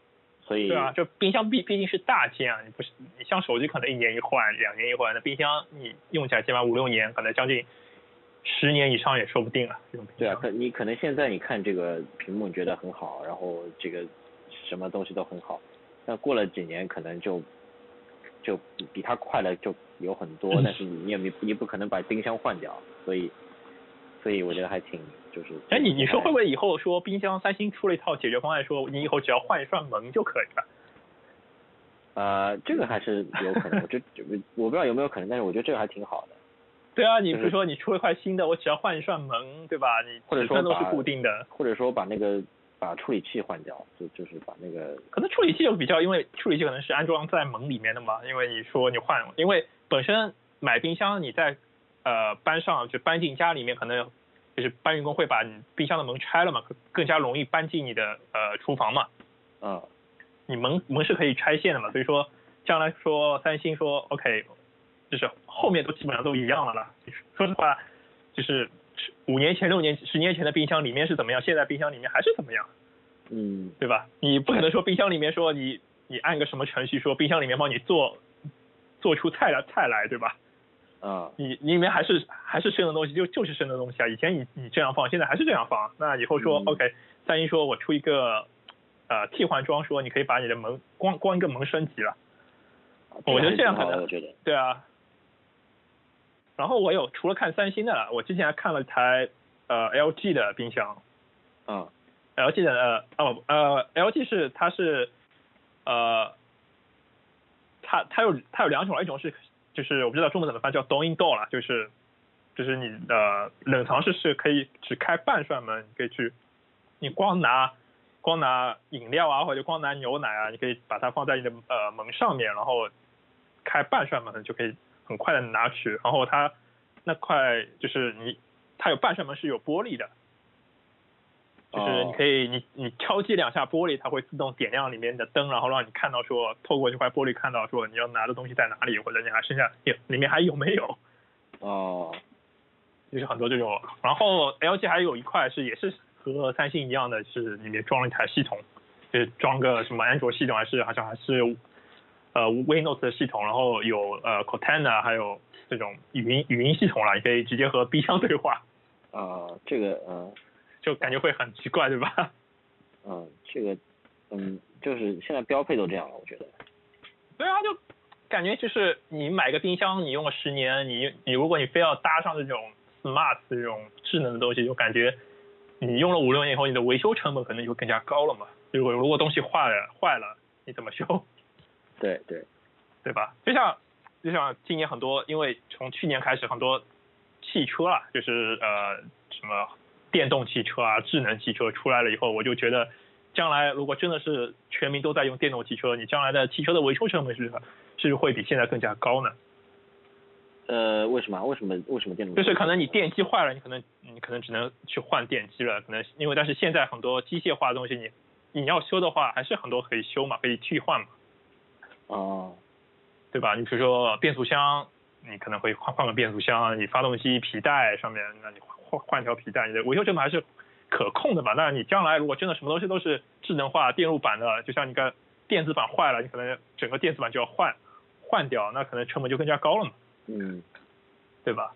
所以对啊，就冰箱毕毕竟是大件啊，你不是你像手机可能一年一换，两年一换，那冰箱你用起来起码五六年，可能将近十年以上也说不定啊。这种冰箱。 对啊，可你可能现在你看这个屏幕你觉得很好，然后这个什么东西都很好，但过了几年可能就就比它快了就有很多，但是你也没你不可能把冰箱换掉，所以所以我觉得还挺就是。 哎，你你说会不会以后说冰箱三星出了一套解决方案，说你以后只要换一扇门就可以了？ 呃，这个还是有可能，我觉得我不知道有没有可能，但是我觉得这个还挺好的。 对啊，你比如说你出了一块新的，我只要换一扇门，对吧？你尺寸都是固定的。 或者说把那个把处理器换掉，就就是把那个。 可能处理器就比较，因为处理器可能是安装在门里面的嘛，因为你说你换，因为本身买冰箱你在呃搬上就搬进家里面，可能就是搬运工会把你冰箱的门拆了嘛，更加容易搬进你的呃厨房嘛。 嗯。 你门门是可以拆线的嘛，所以说将来说三星说 OK， 就是后面都基本上都一样了啦。说实话，就是五年前、六年、十年前的冰箱里面是怎么样，现在冰箱里面还是怎么样。 嗯。 对吧？你不可能说冰箱里面说你你按个什么程序说冰箱里面帮你做做出菜来菜来，对吧？ 啊。 你你里面还是还是生的东西，就就是生的东西啊。以前你你这样放，现在还是这样放。那以后说、嗯、OK， 三星说我出一个呃替换装，说你可以把你的门光光一个门升级了。我觉得这样可能， 我觉得对啊。然后我有除了看三星的，我之前还看了台呃 L G 的冰箱。 嗯。 L G 的呃哦呃 L G 是它是呃它它有它有两种，一种是就是我不知道中文怎么翻，叫 door in door 啦，就是就是你的冷藏室是可以只开半扇门，你可以去你光拿光拿饮料啊或者光拿牛奶啊，你可以把它放在你的呃门上面，然后开半扇门就可以很快的拿取，然后它那块就是你它有半扇门是有玻璃的。就是你可以你你敲击两下玻璃，它会自动点亮里面的灯，然后让你看到说透过这块玻璃看到说你要拿的东西在哪里，或者你还剩下里面还有没有。 哦。 就是很多这种，然后 L G 还有一块是也是和三星一样的，是里面装了一台系统，就是装个什么安卓系统，还是好像还是呃 Windows 的系统，然后有呃 Cortana 还有这种语音语音系统了，你可以直接和冰箱对话。 啊，这个嗯。 就感觉会很奇怪，对吧？ 嗯，这个，嗯，就是现在标配都这样了，我觉得。 对啊，就感觉就是你买个冰箱，你用了十年，你你如果你非要搭上这种 smart 这种智能的东西，就感觉你用了五六年以后，你的维修成本可能就更加高了嘛。如果如果东西坏了坏了，你怎么修？ 对对， 对吧？就像就像今年很多，因为从去年开始很多汽车啊，就是呃什么。电动汽车啊，智能汽车出来了以后，我就觉得，将来如果真的是全民都在用电动汽车，你将来的汽车的维修成本是是会比现在更加高呢？ 呃，为什么？为什么？为什么电动汽车？ 就是可能你电机坏了，你可能你可能只能去换电机了，可能因为但是现在很多机械化的东西你，你你要修的话，还是很多可以修嘛，可以替换嘛。 哦。 对吧？你比如说变速箱，你可能会换换个变速箱，你发动机皮带上面，那你换换条皮带，你的维修成本还是可控的吧？那你将来如果真的什么东西都是智能化、电路板的，就像你个电子板坏了，你可能整个电子板就要换换掉，那可能成本就更加高了嘛。 嗯， 对吧？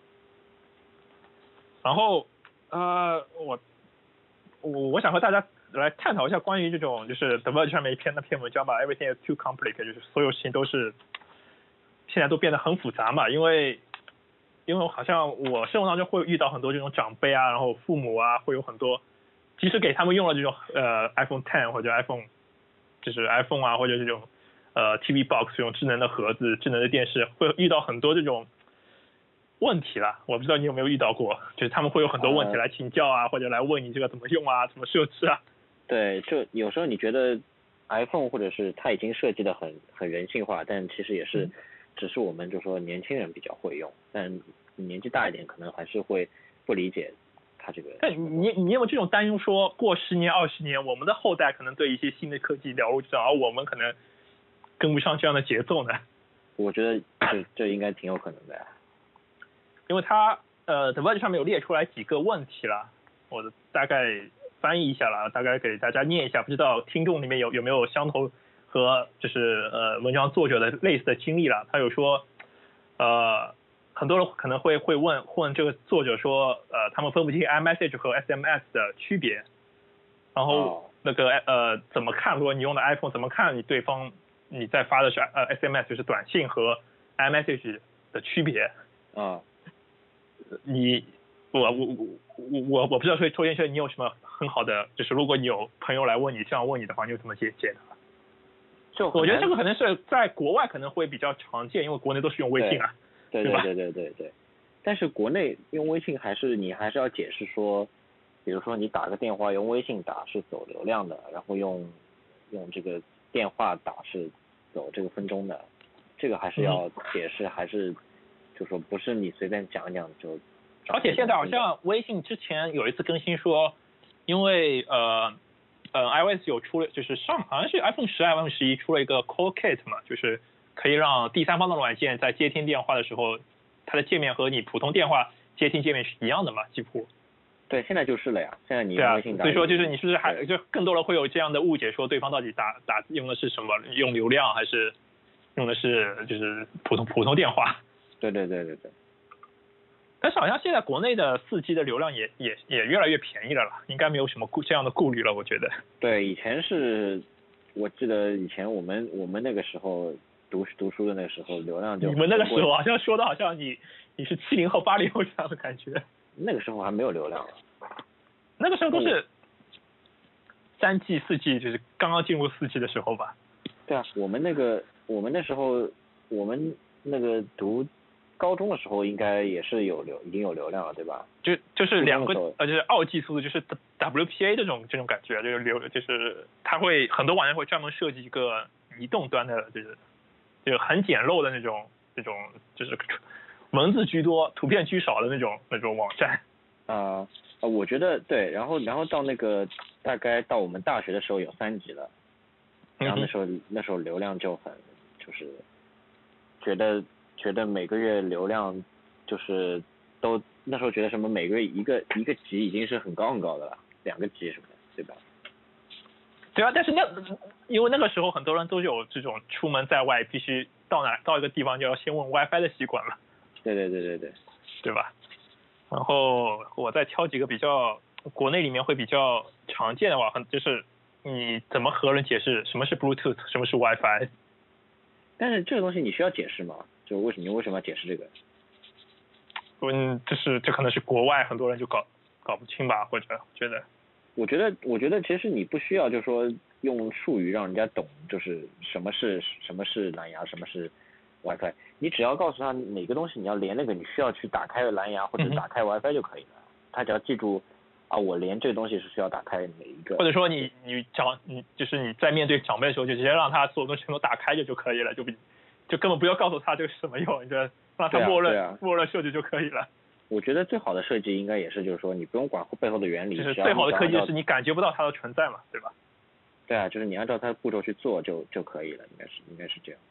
然后呃，我我我想和大家来探讨一下关于这种就是 The Verge 上面一篇那篇文章吧 ，Everything is too complicated， 就是所有事情都是现在都变得很复杂嘛，因为。因为好像我生活当中会遇到很多这种长辈啊，然后父母啊，会有很多，即使给他们用了这种呃 iPhone X 或者 iPhone， 就是 iPhone 啊，或者这种呃 T V Box 这种智能的盒子、智能的电视，会遇到很多这种问题啦。我不知道你有没有遇到过，就是他们会有很多问题来请教啊，呃、或者来问你这个怎么用啊，怎么设置啊。 对，就有时候你觉得 iPhone 或者是它已经设计的很很人性化，但其实也是。嗯只是我们就说年轻人比较会用，但年纪大一点可能还是会不理解它这个。 但你你有没有这种担忧，说过十年二十年，我们的后代可能对一些新的科技了如指掌，而我们可能跟不上这样的节奏呢？ 我觉得这这应该挺有可能的呀。 因为它呃 The Verge 上面有列出来几个问题啦，我大概翻译一下了，大概给大家念一下，不知道听众里面有有没有相同和就是呃文章作者的类似的经历了。他有说，呃，很多人可能会会问问这个作者说，呃，他们分不清 iMessage 和 S M S 的区别，然后那个呃怎么看，如果你用的 iPhone 怎么看你对方你在发的是呃 S M S 就是短信和 iMessage 的区别啊？ 你我我我我我不知道，所以周先生你有什么很好的，就是如果你有朋友来问你这样问你的话，你有怎么解解的？ 就我觉得这个可能是在国外可能会比较常见，因为国内都是用微信啊， 对对吧？ 对对对对对。但是国内用微信还是你还是要解释说，比如说你打个电话用微信打是走流量的，然后用用这个电话打是走这个分钟的，这个还是要解释，嗯、还是就说不是你随便讲讲就。 而且现在好像微信之前有一次更新说，因为呃呃 iOS 有出了，就是上好像是 iPhone 十、iPhone 十一出了一个 Call Kit 嘛，就是可以让第三方的软件在接听电话的时候，它的界面和你普通电话接听界面是一样的嘛，几乎。 对，现在就是了呀。现在你用微信打。 对啊，所以说就是你是不是还就更多人会有这样的误解，说对方到底打打用的是什么，用流量还是用的是就是普通普通电话？ 对对对对对。 但是好像现在国内的四 G 的流量也也也越来越便宜了了，应该没有什么顾这样的顾虑了，我觉得。 对，以前是，我记得以前我们我们那个时候读读书的那个时候流量就。 你们那个时候好像说的好像你你是七零后八零后这样的感觉。 那个时候还没有流量。 那个时候都是三 G 四 G，就是刚刚进入四 G 的时候吧。 对啊，我们那个我们那时候我们那个读。高中的时候应该也是有流，已经有流量了，对吧？ 就就是两个呃，就是二 G 速度，就是 W P A 这种这种感觉，就是流，就是它会很多网站会专门设计一个移动端的，就是就是很简陋的那种这种就是文字居多、图片居少的那种那种网站。 啊、呃，我觉得对，然后然后到那个大概到我们大学的时候有三 G 了，然后那时候、嗯、那时候流量就很就是觉得。觉得每个月流量就是都那时候觉得什么每个月一个一个 G 已经是很高很高的了，两个 G 什么的，对吧？ 对啊，但是那因为那个时候很多人都有这种出门在外必须到哪到一个地方就要先问 WiFi 的习惯了。 对对对对对， 对吧？然后我再挑几个比较国内里面会比较常见的话，很就是你怎么和人解释什么是 Bluetooth， 什么是 WiFi？ 但是这个东西你需要解释吗？就为什么你为什么要解释这个？ 嗯，就是这可能是国外很多人就搞搞不清吧，或者觉得。 我觉得，我觉得其实你不需要，就是说用术语让人家懂，就是什么是什么是蓝牙，什么是 WiFi。你只要告诉他哪个东西你要连那个，你需要去打开蓝牙或者打开 WiFi 就可以了。嗯、他只要记住啊，我连这个东西是需要打开哪一个。 或者说你你长你就是你在面对长辈的时候，就直接让他所有东西都打开就就可以了，就比。就根本不要告诉他这个是什么用，你就让他默认、啊啊、默认设计就可以了。 我觉得最好的设计应该也是，就是说你不用管背后的原理， 就是最好的科技是你感觉不到它的存在嘛，对吧？ 对啊，就是你按照它的步骤去做就就可以了，应该是应该是这样。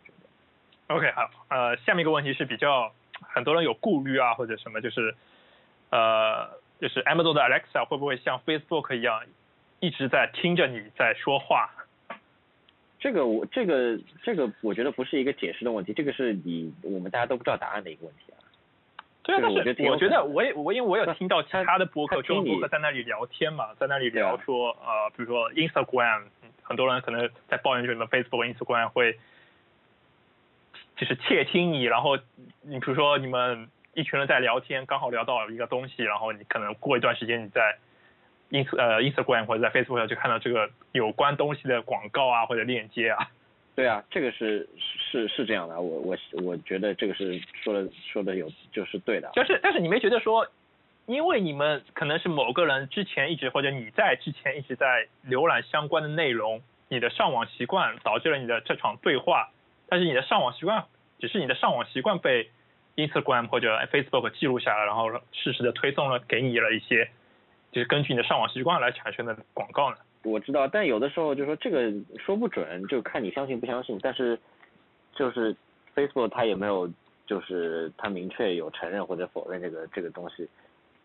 OK， 好，呃，下面一个问题是比较很多人有顾虑啊，或者什么，就是呃，就是 Amazon 的 Alexa 会不会像 Facebook 一样一直在听着你在说话？ 这个我这个这个我觉得不是一个解释的问题，这个是你我们大家都不知道答案的一个问题啊。 对啊，但是我觉得我也我因为我有听到其他的播客，中文播客在那里聊天嘛，在那里聊说呃，比如说 Instagram， 很多人可能在抱怨什么 Facebook、Instagram 会就是窃听你，然后你比如说你们一群人在聊天，刚好聊到一个东西，然后你可能过一段时间你在Ins 呃 Instagram 或者在 Facebook 上就看到这个有关东西的广告啊或者链接啊。 对啊，这个是是是这样的，我我我觉得这个是说的说的有就是对的。 就是但是你没觉得说，因为你们可能是某个人之前一直或者你在之前一直在浏览相关的内容，你的上网习惯导致了你的这场对话，但是你的上网习惯只是你的上网习惯被 Instagram 或者 Facebook 记录下来，然后适时的推送了给你了一些。就是根据你的上网习惯来产生的广告呢？ 我知道，但有的时候就说这个说不准，就看你相信不相信。但是就是 Facebook 它也没有，就是它明确有承认或者否认这个这个东西。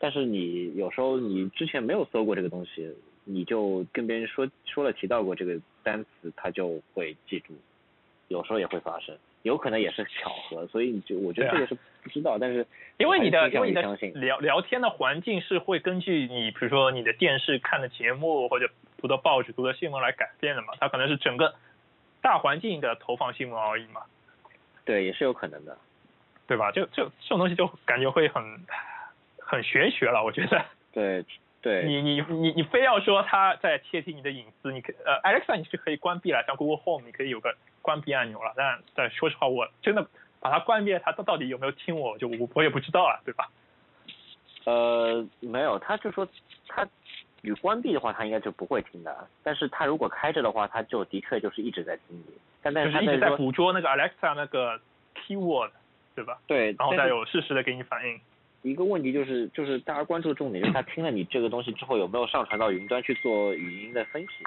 但是你有时候你之前没有搜过这个东西，你就跟别人说说了提到过这个单词，他就会记住，有时候也会发生，有可能也是巧合，所以你就我觉得这个是不知道，但是因为你的因为你的相信聊聊天的环境是会根据你比如说你的电视看的节目或者读的报纸读的新闻来改变的嘛，它可能是整个大环境的投放新闻而已嘛。 对，也是有可能的， 对吧？就就这种东西就感觉会很很玄学了，我觉得。 对对。 你你你你非要说他在窃听你的隐私，你可呃 Alexa 你是可以关闭了，像 Google Home 你可以有个关闭按钮了，但但说实话，我真的把它关闭了，它到底有没有听我，就我我也不知道了，对吧？ 呃，没有，他就说他与关闭的话，他应该就不会听的。但是他如果开着的话，他就的确就是一直在听你。但但是他就是一直在捕捉那个 Alexa 那个 keyword， 对吧？ 对， 然后再有适时的给你反应。 一个问题就是，就是大家关注的重点就是他听了你这个东西之后有没有上传到云端去做语音的分析。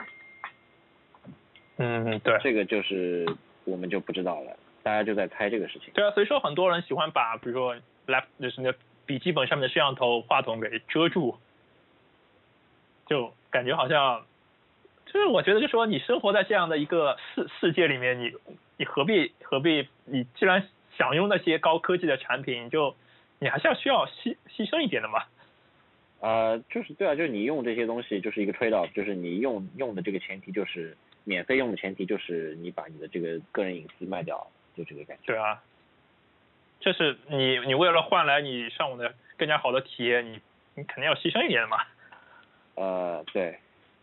嗯，对。 这个就是我们就不知道了，大家就在猜这个事情。 对啊，所以说很多人喜欢把比如说 lap 就是那笔记本上面的摄像头、话筒给遮住，就感觉好像，就是我觉得就说你生活在这样的一个世世界里面，你你何必何必你既然享用那些高科技的产品，就你还是要需要牺牺牲一点的嘛。 呃，就是对啊，就是你用这些东西就是一个 trade off，就是你用用的这个前提就是免费用的前提就是你把你的这个个人隐私卖掉，就这个感觉。 对啊，这是你你为了换来你上网的更加好的体验，你你肯定要牺牲一点的嘛。 呃，对。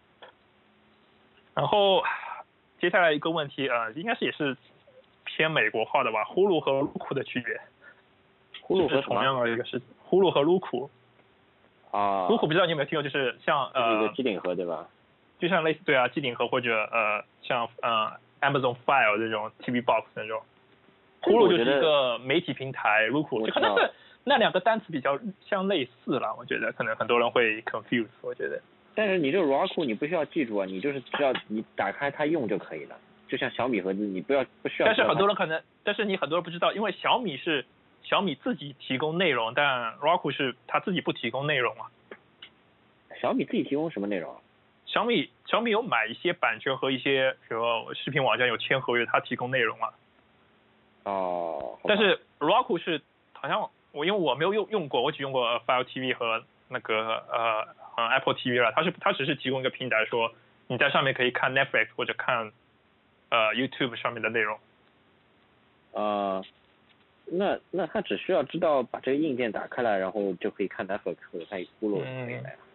然后接下来一个问题，呃，应该是也是偏美国化的吧，呼噜和噜库的区别。 呼噜和同样的一个是呼噜和噜库。 啊。 噜库不知道你有没有听过，就是像呃， 一个机顶盒对吧？ 就像类似对啊机顶盒或者呃像呃 Amazon Fire 这种 T V Box 那种。呼噜就是一个媒体平台，噜库就可能是那两个单词比较相类似了，我觉得可能很多人会 confuse， 我觉得。 但是你这个 Roku 你不需要记住啊，你就是只要你打开它用就可以了，就像小米盒子，你不要不需要。 但是很多人可能，但是你很多人不知道，因为小米是小米自己提供内容，但 Roku 是他自己不提供内容啊。 小米自己提供什么内容啊？ 小米小米有买一些版权和一些比如说视频网站有签合约，他提供内容啊。 哦。 但是 Roku 是好像我因为我没有用用过，我只用过 Fire T V 和那个呃。嗯 Apple T V 了，它是它只是提供一个平台，说你在上面可以看 Netflix 或者看呃 YouTube 上面的内容。 呃，那那他只需要知道把这个硬件打开来，然后就可以看 Netflix 或者看呼噜可以来。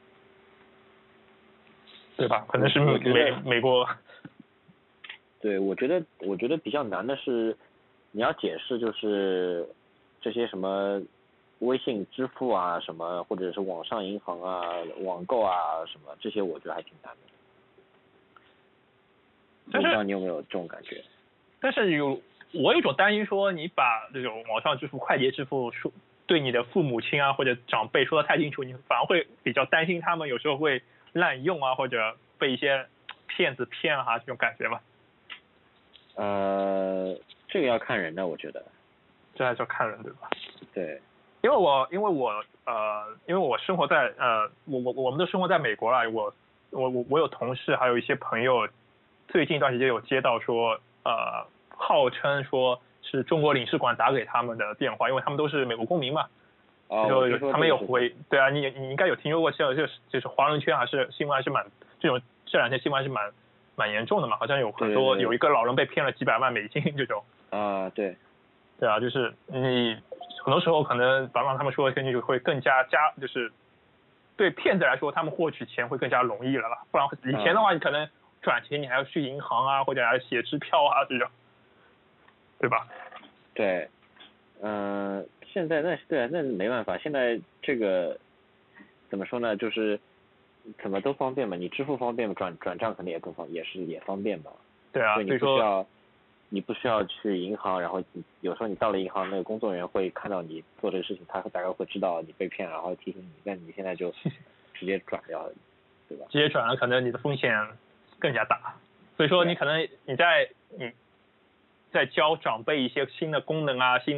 对吧？可能是美美国。 对，我觉得我觉得比较难的是你要解释就是这些什么。微信支付啊什么，或者是网上银行啊、网购啊什么，这些我觉得还挺难的。不知道你有没有这种感觉？ 但是有，我有种担心说，你把这种网上支付、快捷支付说对你的父母亲啊或者长辈说的太清楚，你反而会比较担心他们有时候会滥用啊，或者被一些骗子骗啊这种感觉嘛。 呃，这个要看人的，我觉得。 这还是要看人，对吧？ 对。 因为我因为我呃因为我生活在呃我我我们都生活在美国了，我我我我有同事还有一些朋友，最近一段时间有接到说呃号称说是中国领事馆打给他们的电话，因为他们都是美国公民嘛， 哦， 就他们有回对啊，你你应该有听说过，像就是就是华人圈还是新闻还是蛮这种这两天新闻还是蛮蛮严重的嘛，好像有很多有一个老人被骗了几百万美金这种。 啊，对。 对啊，就是你很多时候可能把让他们说的根据会更加加，就是对骗子来说，他们获取钱会更加容易了啦。不然以前的话，你可能转钱你还要去银行啊，或者还要写支票啊这种，对吧？ 对，嗯、呃，现在那对那没办法，现在这个怎么说呢？就是怎么都方便嘛，你支付方便嘛，转转账肯定也更方，也是也方便嘛。 对啊， 所以你不需要。你不需要去银行，然后有时候你到了银行，那个工作人员会看到你做这个事情，他大概会知道你被骗，然后提醒你，但你现在就直接转掉了，对吧？ 直接转了，可能你的风险更加大。所以说你可能你在你在教长辈一些新的功能啊，新的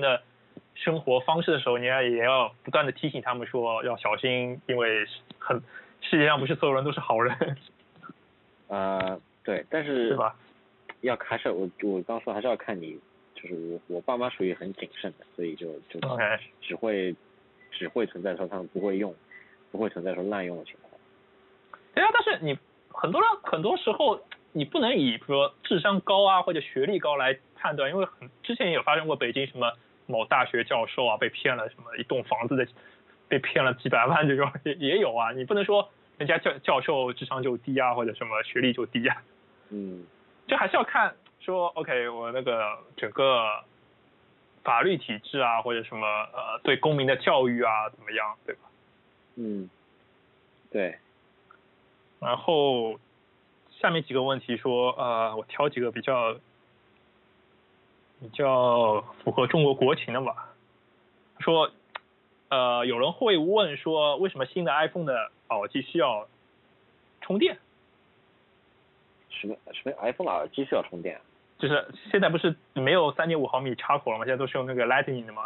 生活方式的时候，你也也要不断的提醒他们说要小心，因为很世界上不是所有人都是好人。 呃，对，但是对吧？ 要还是我我刚说还是要看你，就是我我爸妈属于很谨慎的，所以就就 OK 只会只会存在说他们不会用，不会存在说滥用的情况。 对啊，但是你很多人很多时候你不能以比如说智商高啊或者学历高来判断，因为很之前也有发生过北京什么某大学教授啊被骗了什么一栋房子的被骗了几百万这种也也有啊，你不能说人家教教授智商就低啊或者什么学历就低啊。 嗯， 就还是要看说 OK 我那个整个法律体制啊或者什么呃对公民的教育啊怎么样，对吧？ 嗯，对。 然后下面几个问题说，呃，我挑几个比较比较符合中国国情的吧。说，呃，有人会问说，为什么新的 iPhone 的耳机需要充电？ 什么什么 iPhone 的耳机需要充电？ 就是现在不是没有三点五毫米插口了吗？现在都是用那个 Lightning 的吗？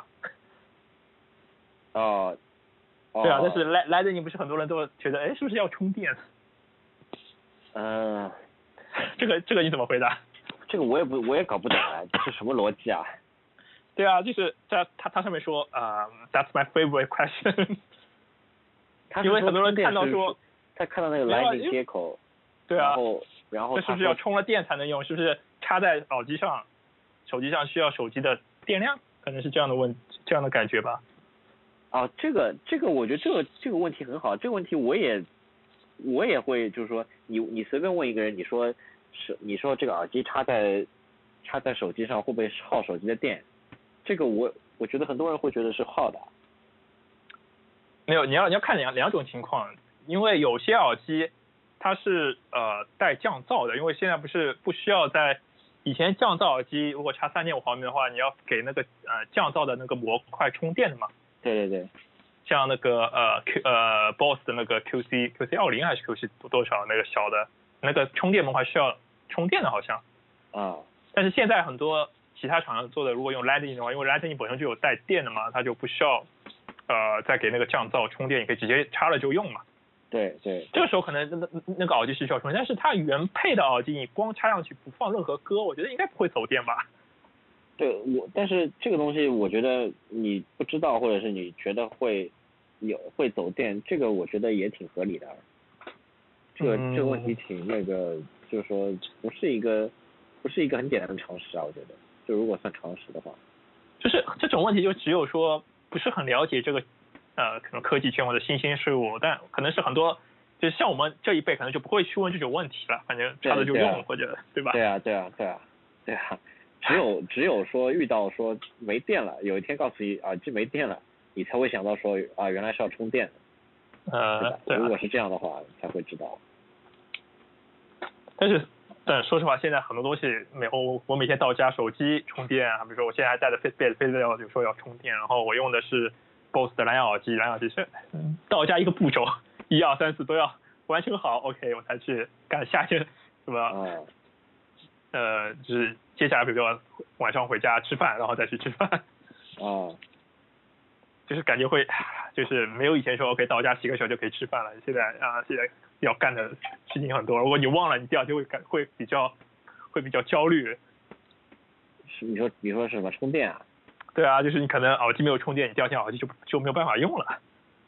哦。哦对啊，但是 Lightning 不是很多人都觉得，哎，是不是要充电？ 嗯、呃， 这个这个你怎么回答？ 这个我也不我也搞不懂啊，这是什么逻辑啊？ 对啊，就是在他他上面说啊、呃、，That's my favorite question 。因为很多人看到说， 他看到那个 Lightning 接口， 对啊， 然后然后这是不是要充了电才能用？是不是插在耳机上，手机上需要手机的电量？可能是这样的问这样的感觉吧。 啊，这个这个我觉得这个这个问题很好，这个问题我也我也会就是说，你你随便问一个人，你说是你说这个耳机插在插在手机上会不会耗手机的电？这个我我觉得很多人会觉得是耗的。 没有，你要你要看两两种情况，因为有些耳机它是呃带降噪的，因为现在不是不需要在以前降噪耳机如果插三点五毫米的话，你要给那个呃降噪的那个模块充电的嘛。 对对对。 像那个呃 Q 呃 B O S S 的那个 Q C Q C 二零还是 Q C 多少那个小的那个充电模块需要充电的好像。 啊。 但是现在很多其他厂商做的，如果用 Lightning 的话，因为 Lightning 本身就有带电的嘛，它就不需要呃再给那个降噪充电，你可以直接插了就用嘛。 对对。 这个时候可能那那个耳机是需要充电，但是它原配的耳机你光插上去不放任何歌，我觉得应该不会走电吧。 对我，但是这个东西我觉得你不知道，或者是你觉得会有会走电，这个我觉得也挺合理的。这个、嗯、这个问题挺那个，就是说不是一个不是一个很简单的常识啊，我觉得，就如果算常识的话， 就是这种问题就只有说不是很了解这个呃可能科技圈或者新兴事物，但可能是很多就是像我们这一辈可能就不会去问这种问题了，反正插了就用，或者对吧？ 对啊对啊对啊对啊。只有只有说遇到说没电了，有一天告诉你耳机没电了，你才会想到说啊原来是要充电的。 呃，对、啊。 如果是这样的话，才会知道。 但是，但说实话，现在很多东西每我我每天到家手机充电啊，比如说我现在还带着 Fitbit，Fitbit 有时候要充电，然后我用的是 B O S S 的蓝牙耳机，蓝牙耳机是到家一个步骤，一二三四都要完成好 ，OK 我才去干下一件什么。 嗯呃，就是接下来比如说晚上回家吃饭，然后再去吃饭。 啊。 就是感觉会，就是没有以前说 OK 到家洗个手就可以吃饭了。现在啊，现在要干的事情很多，如果你忘了，你第二天会感会比较会比较焦虑。 是你说你说是什么充电啊？ 对啊，就是你可能耳机没有充电，你第二天耳机就就没有办法用了。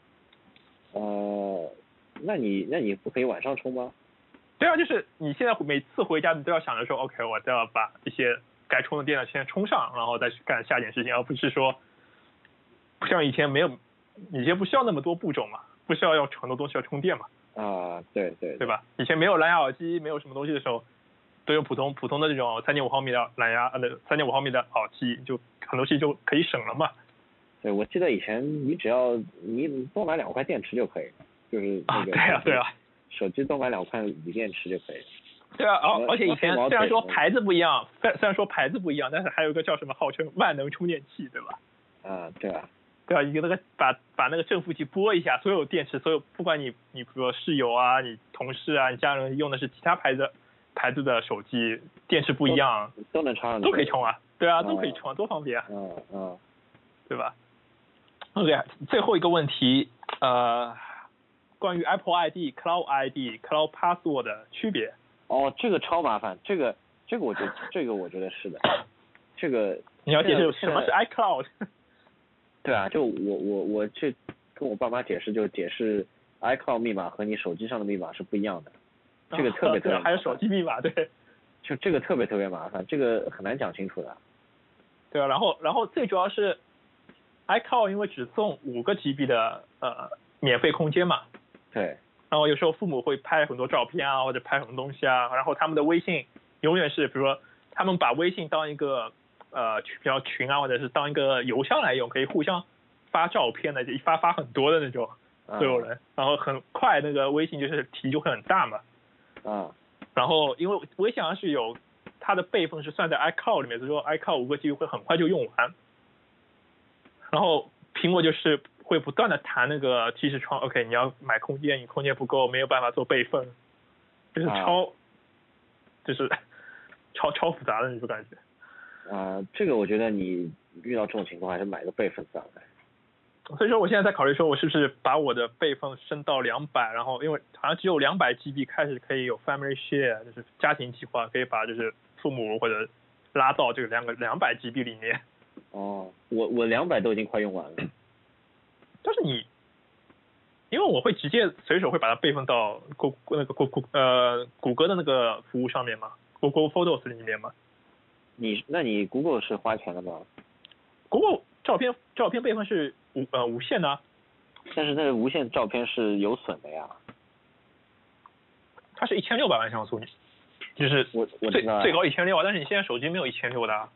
呃，那你那你不可以晚上充吗？ 对啊，就是你现在每次回家你都要想着说 OK 我都要把一些该充的电先充上，然后再去干下一件事情，而不是说像以前没有，以前不需要那么多步骤嘛，不需要要很多东西要充电嘛。 啊，对对 对, 对吧？以前没有蓝牙耳机，没有什么东西的时候，都用普通普通的这种三点五毫米的蓝牙呃三点五毫米的耳机，就很多东西就可以省了嘛。 对，我记得以前你只要你多买两块电池就可以了，就是那个啊，对啊对啊， 手机多买两块锂电池就可以了。 对啊，而而且以前虽然说牌子不一样，虽虽然说牌子不一样，但是还有一个叫什么号称万能充电器，对吧？ 啊，对啊。 对啊，你那个把把那个正负极拨一下，所有电池，所有不管你你比如说室友啊、你同事啊、你家人用的是其他牌子牌子的手机，电池不一样， 都能插上去， 都可以充啊。对啊，都可以充，多方便啊。 嗯嗯。 对吧 ？OK， 最后一个问题，呃，关于 Apple I D、Cloud I D、Cloud Password 的区别。 哦，这个超麻烦，这个这个我觉得这个我觉得是的，这个你要解释什么是 iCloud？ 对啊，就我我我去跟我爸妈解释，就解释 iCloud 密码和你手机上的密码是不一样的，这个特别特别麻烦。 还有手机密码，对。 就这个特别特别麻烦，这个很难讲清楚的。 对啊，然后然后最主要是 iCloud 因为只送五个 G B 的呃免费空间嘛。 对。 然后有时候父母会拍很多照片啊，或者拍很多东西啊，然后他们的微信永远是，比如说他们把微信当一个呃比较群啊，或者是当一个邮箱来用，可以互相发照片的，一发发很多的那种所有人，然后很快那个微信就是题就会很大嘛。 啊。 然后因为微信好像是有它的备份是算在 iCloud 里面，所以说 iCloud 五个 G B 会很快就用完。然后苹果就是会不断的弹那个提示窗 ，OK， 你要买空间，你空间不够，没有办法做备份，就是超，啊、就是超超复杂的那种感觉。 啊、呃，这个我觉得你遇到这种情况还是买个备份算了。 所以说我现在在考虑说，我是不是把我的备份升到两百，然后因为好像只有两百 G B 开始可以有 Family Share， 就是家庭计划，可以把就是父母或者拉到这个两个两百 G B 里面。 哦，我我两百都已经快用完了。 但是你，因为我会直接随手会把它备份到谷那个谷谷呃谷歌的那个服务上面嘛 ，Google Photos 里面嘛。 你那你 Google 是花钱的吗 ？Google 照片照片备份是无呃无限的、啊。 但是那个无限照片是有损的呀。 它是一千六百万像素，就是我我最知道最高一千六啊，但是你现在手机没有一千六的啊。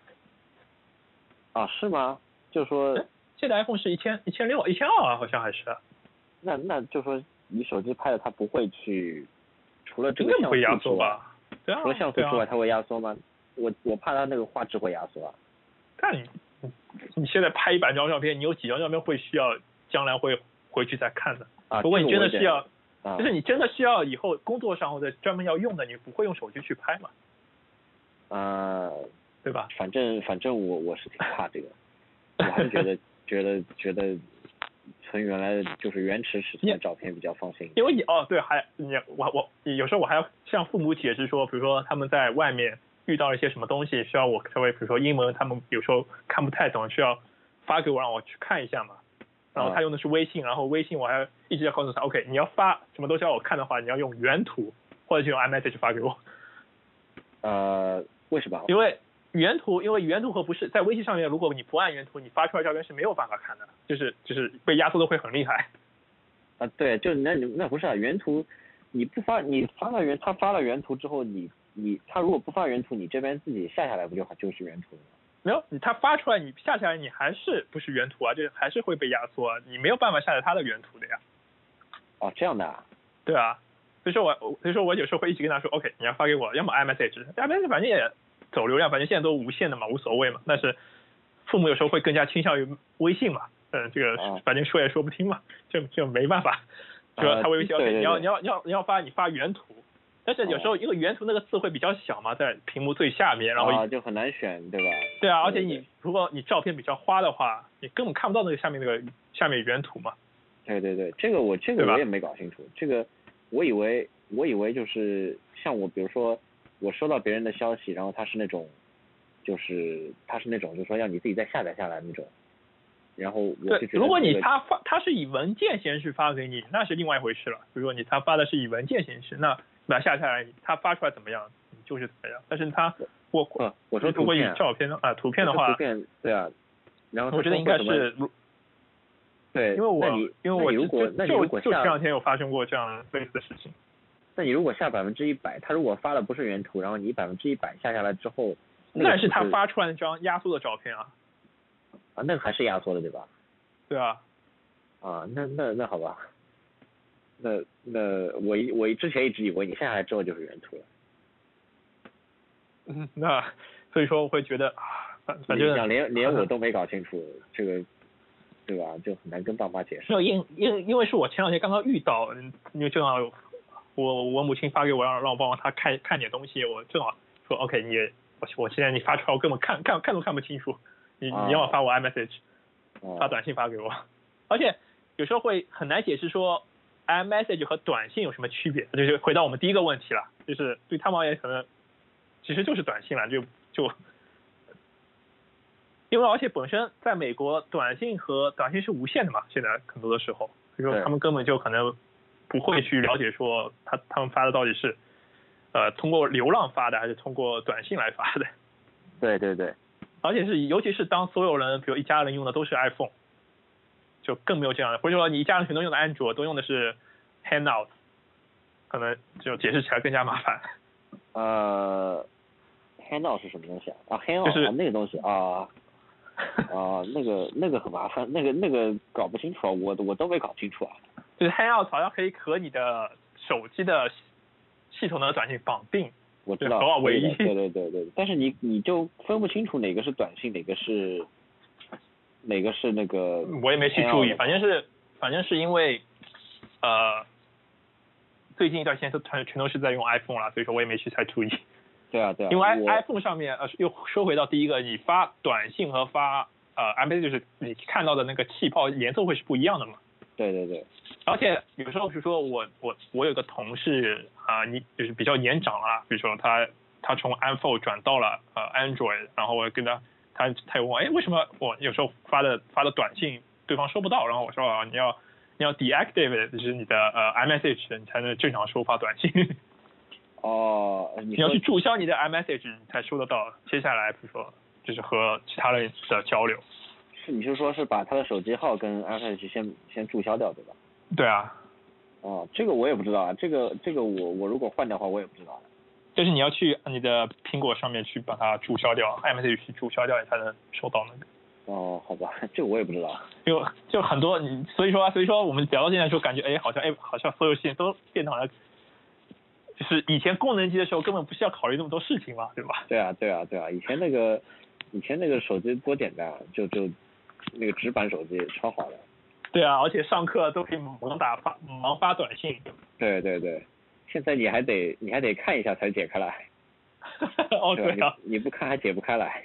啊，是吗？就是说。 现在 iPhone 是一千一千六一千二啊，好像还是。 那那就说你手机拍的它不会去，除了这个像素应该不会压缩吧？对啊。 除了像素之外， 啊、 它会压缩吗？我我怕它那个画质会压缩啊。 但你你现在拍一百张照片，你有几张照片会需要将来会回去再看的？ 啊， 如果你真的是要， 啊、 就是你真的需要以后工作上或者专门要用的，你不会用手机去拍嘛？ 呃， 对吧？ 反正反正我我是挺怕这个，我还是觉得觉得觉得存原来的就是原始尺寸的照片比较放心。 因为你哦对，还你我我有时候我还要向父母解释说，比如说他们在外面遇到一些什么东西，需要我稍微比如说英文他们有时候看不太懂，需要发给我让我去看一下嘛。然后他用的是微信，然后微信我还一直要告诉他 ，OK， 你要发什么东西让我看的话，你要用原图或者就用 iMessage 发给我。 呃，为什么？ 因为原图，因为原图和不是在微信上面，如果你不按原图，你发出来照片是没有办法看的，就是就是被压缩的会很厉害。 啊，对，就那那不是啊，原图你不发，你发了原他发了原图之后，你你他如果不发原图，你这边自己下下来不就就是原图了吗？ 没有，你他发出来你下下来你还是不是原图啊，就还是会被压缩啊，你没有办法下载他的原图的呀。 哦，这样的啊。 对啊，所以说我所以说我有时候会一直跟他说 ，OK， 你要发给我，要么 iMessage，iMessage 反正也走流量，反正现在都无限的嘛，无所谓嘛。但是父母有时候会更加倾向于微信嘛，嗯，这个反正说也说不听嘛，就就没办法，主要他微信 OK，、呃、你要你要你要你要发你发原图。但是有时候因为原图那个字会比较小嘛，在屏幕最下面，然后、 啊、就很难选，对吧？ 对啊，而且你如果你照片比较花的话，你根本看不到那个下面那个下面原图嘛。 对对对，这个我这个我也没搞清楚，这个我以为我以为就是像我比如说我收到别人的消息，然后他是那种就是他是那种就是说要你自己再下载下来那种，然后我就觉得、这个、 如果你他发他是以文件形式发给你，那是另外一回事了。比如说你他发的是以文件形式，那把它下下来，他发出来怎么样，你就是怎么样。但是他我啊，我说如果以照片啊图片的话， 图片对啊，然后我觉得应该是对， 因为我因为我如果那你如果就就前两天有发生过这样类似的事情。 那你如果下百分之一百，他如果发的不是原图，然后你百分之一百下下来之后， 那也是他发出来那张压缩的照片啊。 啊，那个还是压缩的对吧？ 对啊。 啊，那那那好吧。那那我我之前一直以为你下下来之后就是原图了。 嗯，那所以说我会觉得啊，反反正想连连我都没搞清楚这个，对吧？就很难跟爸妈解释。 没有，因因因为是我前两天刚刚遇到，因为正好我我母亲发给我让让我帮他看看点东西，我正好说 OK， 你我我现在你发出来我根本看看看都看不清楚，你你要发我 iMessage， 发短信发给我，而且有时候会很难解释说 iMessage 和短信有什么区别，就是回到我们第一个问题了，就是对他们而言可能其实就是短信了，就就因为而且本身在美国短信和短信是无限的嘛，现在很多的时候，所以说他们根本就可能不会去了解说他他们发的到底是呃通过流浪发的还是通过短信来发的。 对对对， 而且是尤其是当所有人比如一家人用的都是 iPhone， 就更没有这样的，或者说你一家人全都用的安卓，都用的是 Hangout， 可能就解释起来更加麻烦。 呃 Hangout 是什么东西啊？啊 Hangout、 就是啊、那个东西啊。啊、呃，那个那个很麻烦，那个那个搞不清楚啊，我我都没搞清楚啊。 就是 Hangout 好像可以和你的手机的系统的短信绑定， 我知道， 合二为一。 对对对对，但是你你就分不清楚哪个是短信，哪个是哪个是那个。 我也没去注意，反正是反正是因为呃最近一段时间都全全都是在用 iPhone 了，所以说我也没去太注意。 对啊对啊， 因为 iPhone 上面呃又说回到第一个，你发短信和发呃 iMessage 就是你看到的那个气泡颜色会是不一样的嘛。 对对对。 而且有时候比如说我我我有个同事啊、呃，你就是比较年长了，比如说他他从 iPhone 转到了呃 Android， 然后我跟他他他又问，哎，为什么我有时候发的发的短信对方收不到？然后我说啊，你要你要 deactivate 就是你的呃 iMessage， 你才能正常收发短信。 哦，你, 你要去注销你的 iMessage 你才收得到接下来比如说就是和其他人的交流。 是你是说是把他的手机号跟 iMessage 先先注销掉对吧？ 对啊。 哦，这个我也不知道啊，这个这个我我如果换掉的话我也不知道。 就是你要去你的苹果上面去把它注销掉 iMessage 去注销掉你才能收到那个。 哦，好吧，这个我也不知道。 就就很多你所以说所以说我们聊到现在就感觉哎好像哎好像所有事情都变成了。就是以前功能机的时候根本不需要考虑那么多事情嘛，对吧？ 对啊，对啊，对啊，以前那个，以前那个手机多简单啊，就就那个直板手机超好的。 对啊，而且上课都可以盲打发盲发短信。 对对对，现在你还得你还得看一下才解开来。 哦对啊你，你不看还解不开来。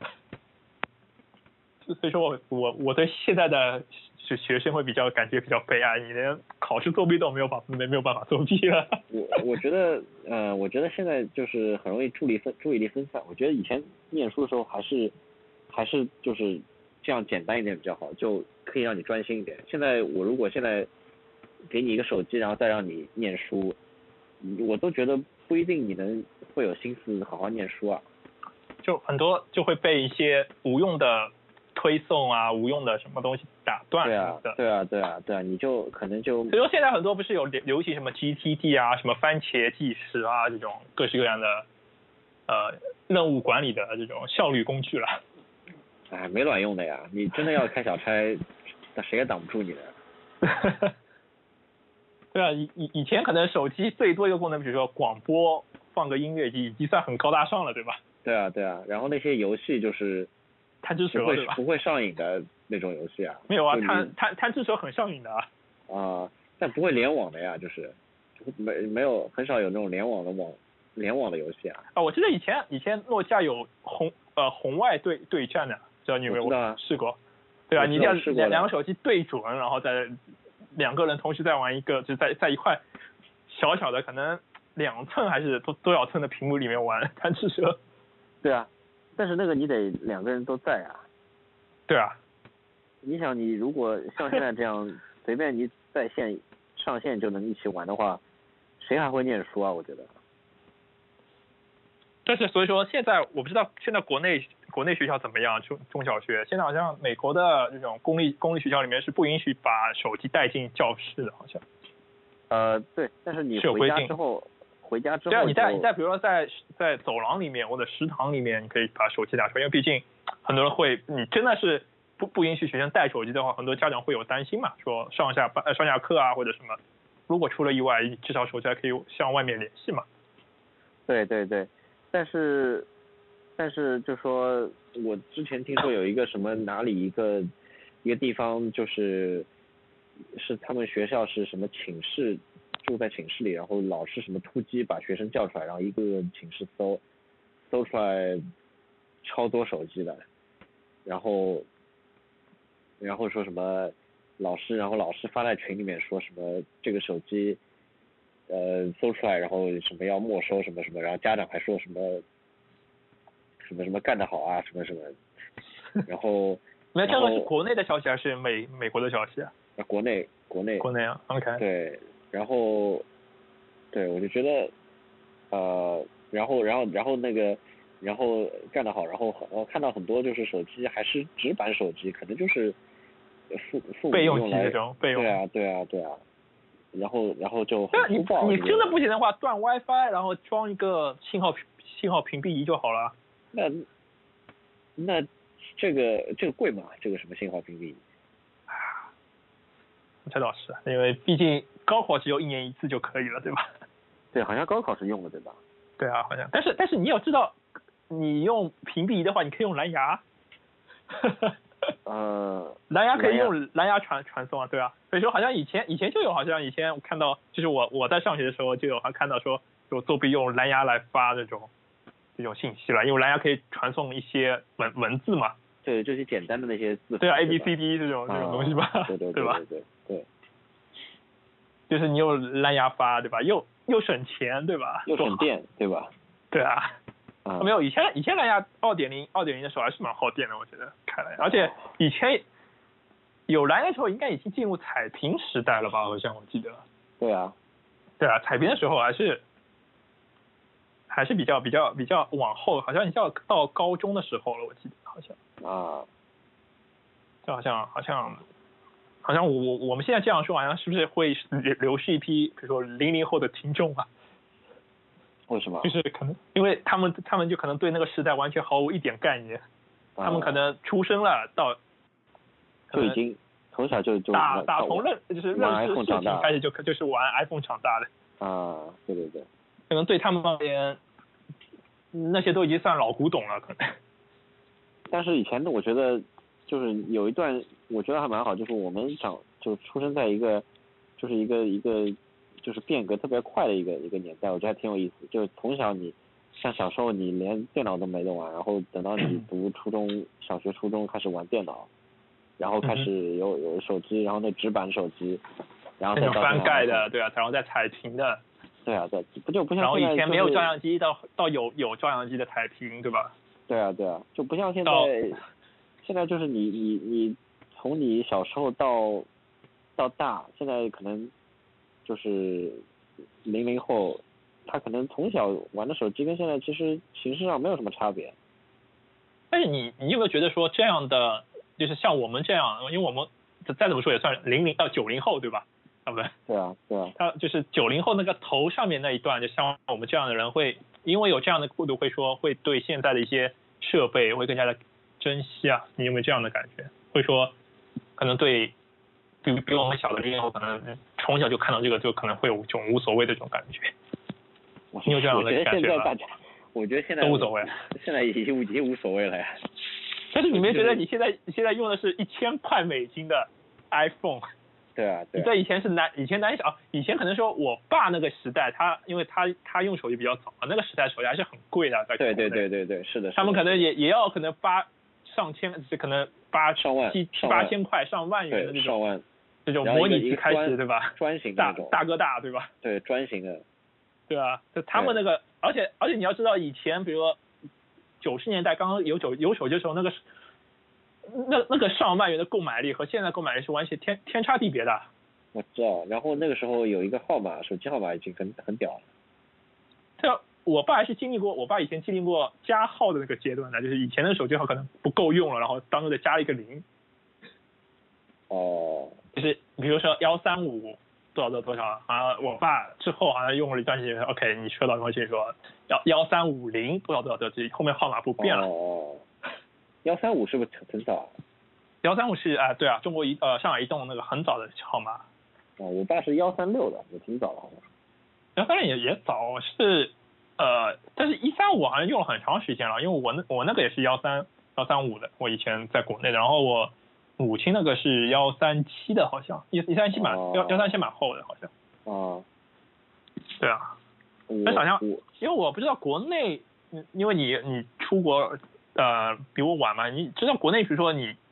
所以说我我我对现在的学生会比较感觉比较悲哀，你连考试作弊都没有办没没有办法作弊了。 我我觉得呃，我觉得现在就是很容易注意力分注意力分散。我觉得以前念书的时候还是还是就是这样简单一点比较好，就可以让你专心一点。现在我如果现在给你一个手机，然后再让你念书，我都觉得不一定你能会有心思好好念书啊。 就很多就会被一些无用的推送啊，无用的什么东西打断对啊，对啊，对啊，对啊，你就可能就。 所以说现在很多不是有流行什么 G T D 啊，什么番茄计时啊这种各式各样的呃任务管理的这种效率工具了。 哎，没卵用的呀！你真的要开小差，那谁也挡不住你的。 对啊，以以以前可能手机最多一个功能，比如说广播放个音乐机，已经算很高大上了，对吧？ 对啊，对啊，然后那些游戏就是贪吃蛇， 不会对吧？ 不会上瘾的那种游戏啊。 没有啊，贪贪贪吃蛇很上瘾的啊。 啊、呃，但不会联网的呀，就是没没有很少有那种联网的网联网的游戏啊。 啊，我记得以前以前诺基亚有红呃红外对对战的，知道你有没有试过？对啊，你这样两两个手机对准，然后再两个人同时在玩一个，就在在一块小小的可能两寸还是多多少寸的屏幕里面玩贪吃蛇。 对啊，但是那个你得两个人都在啊。 对啊。 你想，你如果像现在这样随便你在线上线就能一起玩的话，谁还会念书啊？我觉得。 但是所以说现在我不知道现在国内国内学校怎么样，中中小学现在好像美国的这种公立公立学校里面是不允许把手机带进教室的，好像。 呃，对，但是你回家之后，回家之后。 对啊，你在你在比如说在在走廊里面或者食堂里面，你可以把手机拿出来，因为毕竟很多人会，你真的是不不允许学生带手机的话，很多家长会有担心嘛，说上下班上下课啊或者什么，如果出了意外，至少手机还可以向外面联系嘛。 对对对。但是，但是就说，我之前听说有一个什么哪里一个一个地方，就是是他们学校是什么寝室，住在寝室里，然后老师什么突击把学生叫出来，然后一个个寝室搜，搜出来超多手机的，然后然后说什么老师，然后老师发在群里面说什么这个手机呃搜出来，然后什么要没收什么什么，然后家长还说什么什么什么干得好啊什么什么，然后那这个是国内的消息还是美美国的消息啊？ 国内国内国内啊 ，OK。 对，然后对我就觉得呃，然后然后然后那个然后干得好，然后我看到很多就是手机还是直板手机，可能就是父父母备用机用来这种备用。 对啊对啊对啊，然后然后就那你很粗暴。 你真的不行的话，断 WiFi， 然后装一个信号信号屏蔽仪就好了。 那那这个这个贵吗？这个什么信号屏蔽仪？ 这倒是，因为毕竟高考只有一年一次就可以了，对吧？ 对，好像高考是用的，对吧？ 对啊，好像。但是但是你要知道，你用屏蔽仪的话，你可以用蓝牙。 呃， 蓝牙可以用蓝牙传传送啊，对啊。所以说好像以前以前就有，好像以前我看到，就是我我在上学的时候就有还看到说有作弊用蓝牙来发这种这种信息了，因为蓝牙可以传送一些文文字嘛。 对，这些简单的那些字。 对啊 ，A B C D 这种这种东西吧， 对对对吧？ 对对对。 就是你用蓝牙发，对吧？又又省钱，对吧？ 又省电，对吧？ 对啊。 嗯、 没有，以前以前蓝牙二点零二点零的时候还是蛮耗电的，我觉得开蓝牙，而且以前有蓝牙的时候应该已经进入彩屏时代了吧？好像我记得。 对啊。 对啊，彩屏的时候还是还是比较比较比较往后，好像你要到高中的时候了，我记得好像。 啊。 就好像好像好像我我们现在这样说，好像是不是会流失一批，比如说零零后的听众啊？ 为什么？ 就是可能因为他们他们就可能对那个时代完全毫无一点概念， 啊、 他们可能出生了到就已经从小就就打打从认就是认识事情开始就就是玩 iPhone 长大的。 啊，对对对。 可能对他们而言，那些都已经算老古董了，可能。 但是以前的我觉得就是有一段我觉得还蛮好，就是我们长就出生在一个就是一个一个就是变革特别快的一个一个年代，我觉得还挺有意思。就是从小你像小时候你连电脑都没得玩，然后等到你读初中小学初中开始玩电脑，然后开始有有手机，然后那直板手机，然后再到翻盖的，对啊，然后再彩屏的。 对啊，对，不就不像、 就是、然后以前没有照相机，到到有有照相机的彩屏，对吧？ 对啊，对啊，就不像现在，现在就是你你你从你小时候到到大，现在可能就是零零后，他可能从小玩的手机跟现在其实形式上没有什么差别。 但是你你有没有觉得说这样的，就是像我们这样，因为我们再怎么说也算零零到九零后，对吧？啊不对。 对啊，对啊。 他就是九零后那个头上面那一段，就像我们这样的人会，因为有这样的过渡，会说会对现在的一些设备会更加的珍惜啊。你有没有这样的感觉？会说可能对比比我们小的零零后，可能从小就看到这个，就可能会有这种无所谓的这种感觉。你有这样的感觉吗？ 我觉得现在都无所谓， 现在已经已经无所谓了呀。 但是你没觉得你现在你现在用的是一千块美金的 iPhone？ 对啊，对啊。 你在以前是难，以前难小，以前可能说我爸那个时代，他因为他他用手机比较早，那个时代手机还是很贵的，在对对对对对，是的。 他们可能也也要可能八上千，可能八上万七七八千块上万元的那种， 上万这种模拟机开始，对吧？ 专型大大哥大，对吧？ 对，专型的。 对啊，就他们那个，而且而且你要知道，以前比如说九十年代刚刚有手有手机的时候，那个那那个上万元的购买力和现在购买力是完全天天差地别的。 我知道，然后那个时候有一个号码，手机号码已经很很屌了。 对啊，我爸还是经历过，我爸以前经历过加号的那个阶段的，就是以前的手机号可能不够用了，然后当时再加了一个零。 哦。 就是比如说幺三五多少多少多少啊，我爸之后好像用了一段时间 ，OK， 你收到东西说幺幺三五零多少多少多少，后面号码不变了。 哦。幺三五是不是很早？ 幺三五是啊、呃，对啊，中国移呃上海移动那个很早的号码。 哦，我爸是幺三六的，也挺早的，好像。 幺三六也也早，是呃，但是一三五好像用了很长时间了，因为我那我那个也是幺三幺三五的，我以前在国内的，然后我母亲那个是幺三七的，好像一一三七蛮幺幺三七蛮厚的，好像。 哦。 对啊。但好像因为我不知道国内，因为你你出国呃比我晚嘛，你知道国内比如说你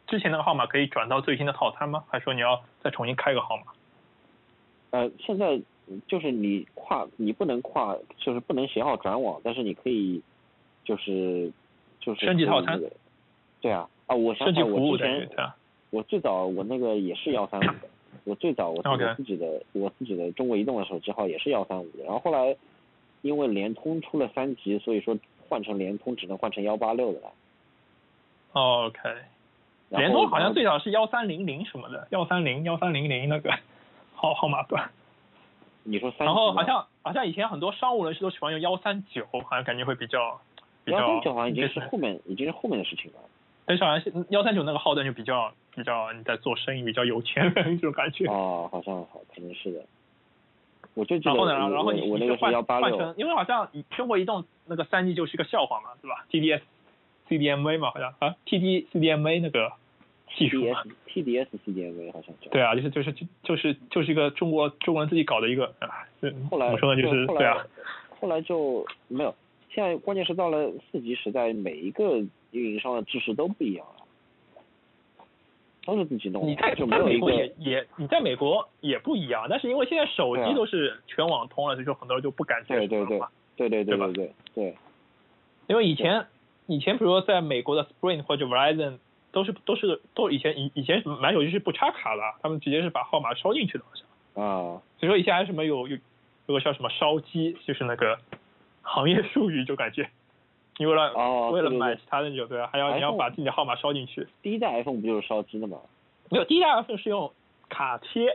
之前那个号码可以转到最新的套餐吗？还是说你要再重新开个号码？ 呃，现在就是你跨，你不能跨，就是不能携号转网，但是你可以，就是就是升级套餐。 对啊，啊，我想想，我之前我最早我那个也是幺三五的，我最早我我自己的、okay. 我自己的中国移动的手机号也是幺三五的，然后后来因为联通出了三级，所以说换成联通只能换成幺八六的了。 OK。联通好像最早是幺三零零什么的，幺三零幺三零零那个号号码段。 你说三？ 然后好像好像以前很多商务人士都喜欢用幺三九，好像感觉会比较比较。 幺三九好像已经是后面已经是后面的事情了。 但是好像是幺三九那个号段就比较比较你在做生意比较有钱人这种感觉。 哦，好像好可能是的。我就记得。 然后呢，然后你我那个是幺八六。 换成，因为好像中国移动那个三 G 就是个笑话嘛，对吧 ？T D S。C D M A 嘛，好像啊 ，T D C D M A 那个技术嘛 ，T D S C D M A 好像叫。 对啊，就是就是就是就是一个中国中国人自己搞的一个啊， 后来怎么说呢，就是对啊。 后来就没有，现在关键是到了四 G 时代，每一个运营商的制式都不一样了，都是自己弄。 你在就没有一个也也你在美国也不一样，但是因为现在手机都是全网通了，所以说很多人就不敢接受了嘛。 对对对对对对对。 因为以前。以前比如说在美国的 Sprint 或者 Verizon 都是都是都以前以以前买手机是不插卡的，他们直接是把号码烧进去的，好像。 啊。 所以说以前还什么有有有个叫什么烧机，就是那个行业术语，就感觉你为了、 哦、 为了买其他的就对啊，还要你要把自己的号码烧进去。 第一代 iPhone 不就是烧机的吗？ 没有，第一代 iPhone 是用卡贴。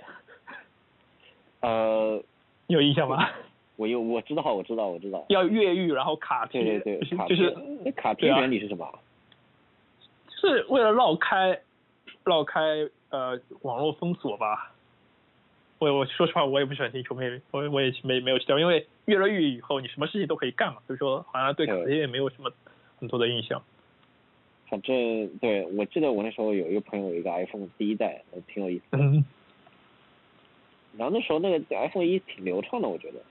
呃， 你有印象吗？ 我有，我知道，我知道，我知道。 要越狱，然后卡贴。 对对对， 就是卡就是那卡贴原理是什么？ 就是为了绕开绕开呃网络封锁吧。我我说实话我也不是很清楚，没我我也没没有知道，因为越了狱以后你什么事情都可以干嘛，所以说好像对卡贴也没有什么很多的印象。 反正对，我记得我那时候有一个朋友有一个 iPhone 第一代，挺有意思的。 嗯。 然后那时候那个 iPhone 一挺流畅的，我觉得。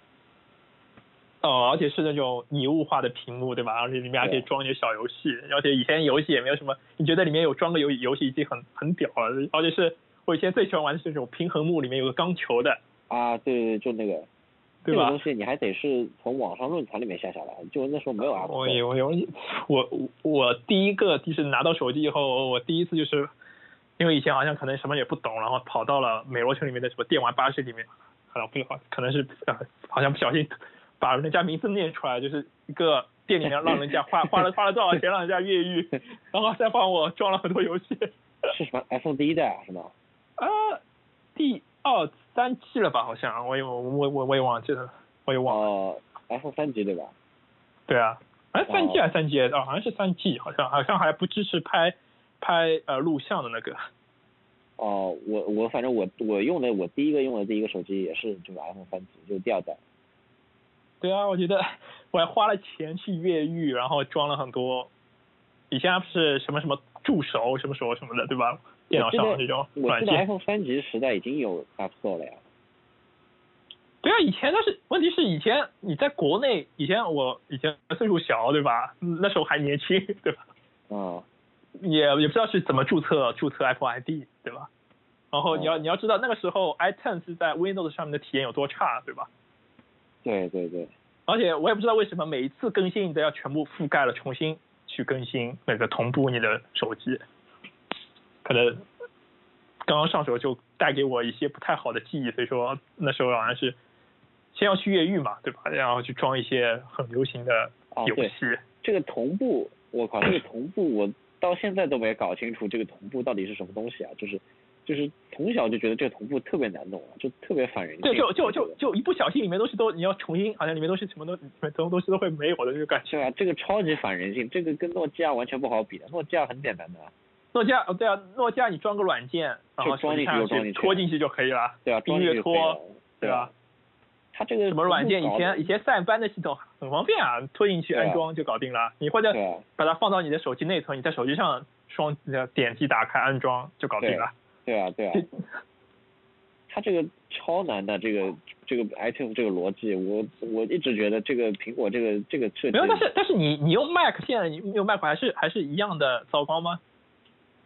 哦，而且是那种拟物化的屏幕，对吧？而且里面还可以装一些小游戏，而且以前游戏也没有什么，你觉得里面有装个游游戏已经很很屌了。而且是我以前最喜欢玩的是这种平衡木，里面有个钢球的。 啊，对对对，就那个， 对吧？ 这个东西你还得是从网上论坛里面下下来，就那时候没有 App。 我有我有我我第一个就是拿到手机以后，我第一次就是因为以前好像可能什么也不懂，然后跑到了美罗城里面的什么电玩巴士里面，好像不好可能是呃好像不小心。把人家名字念出来，就是一个店里面让人家花花了花了多少钱让人家越狱，然后再帮我装了很多游戏。 是什么 iPhone 第一代啊？是吗？ 啊，第二三 G 了吧？好像我也我我我我也忘记了，我也忘了。 哦 ，iPhone 三 G 对吧？ 对啊，哎，三 G 还是三 G 啊？好像是三 G，好像好像还不支持拍拍呃录像的那个。 哦，我我反正我我用的我第一个用的第一个手机也是这个 iPhone 三 G，就是第二代。 对啊，我觉得我还花了钱去越狱，然后装了很多，以前不是什么什么助手什么什么什么的，对吧？电脑上这种软件。 我记得 iPhone 三 G 时代已经有 App Store 了呀。 对啊，以前但是问题是以前你在国内，以前我以前岁数小，对吧？那时候还年轻，对吧？ 嗯。 也也不知道是怎么注册注册 Apple I D， 对吧？然后你要、嗯、你要知道那个时候 iTunes 是在 Windows 上面的体验有多差，对吧？ 对对对， 而且我也不知道为什么每一次更新你都要全部覆盖了，重新去更新那个同步你的手机，可能刚刚上手就带给我一些不太好的记忆，所以说那时候好像是先要去越狱嘛，对吧？然后去装一些很流行的游戏。 哦、这个同步，我靠，这个同步我到现在都没搞清楚这个同步到底是什么东西啊，就是。就是从小就觉得这个同步特别难弄啊，就特别烦人。 对，就就就就一不小心里面东西都你要重新，好像里面东西什么都什么东西都会没有的这个感觉。 对啊，这个超级反人性，这个跟诺基亚完全不好比的。诺基亚很简单的。 诺基亚哦对啊，诺基亚你装个软件，然后装进去就装进去， 拖进去就可以了。 对啊， 音乐拖， 对吧？ 它这个什么软件？以前以前塞班的系统很方便啊，拖进去安装就搞定了。你或者把它放到你的手机内存，你在手机上双点击打开安装就搞定了。 对啊，对啊，它这个超难的这个这个 iTunes 这个逻辑，我我一直觉得这个苹果这个这个设计。 没有，但是但是你你用 Mac 现在你用 Mac 还是还是一样的糟糕吗？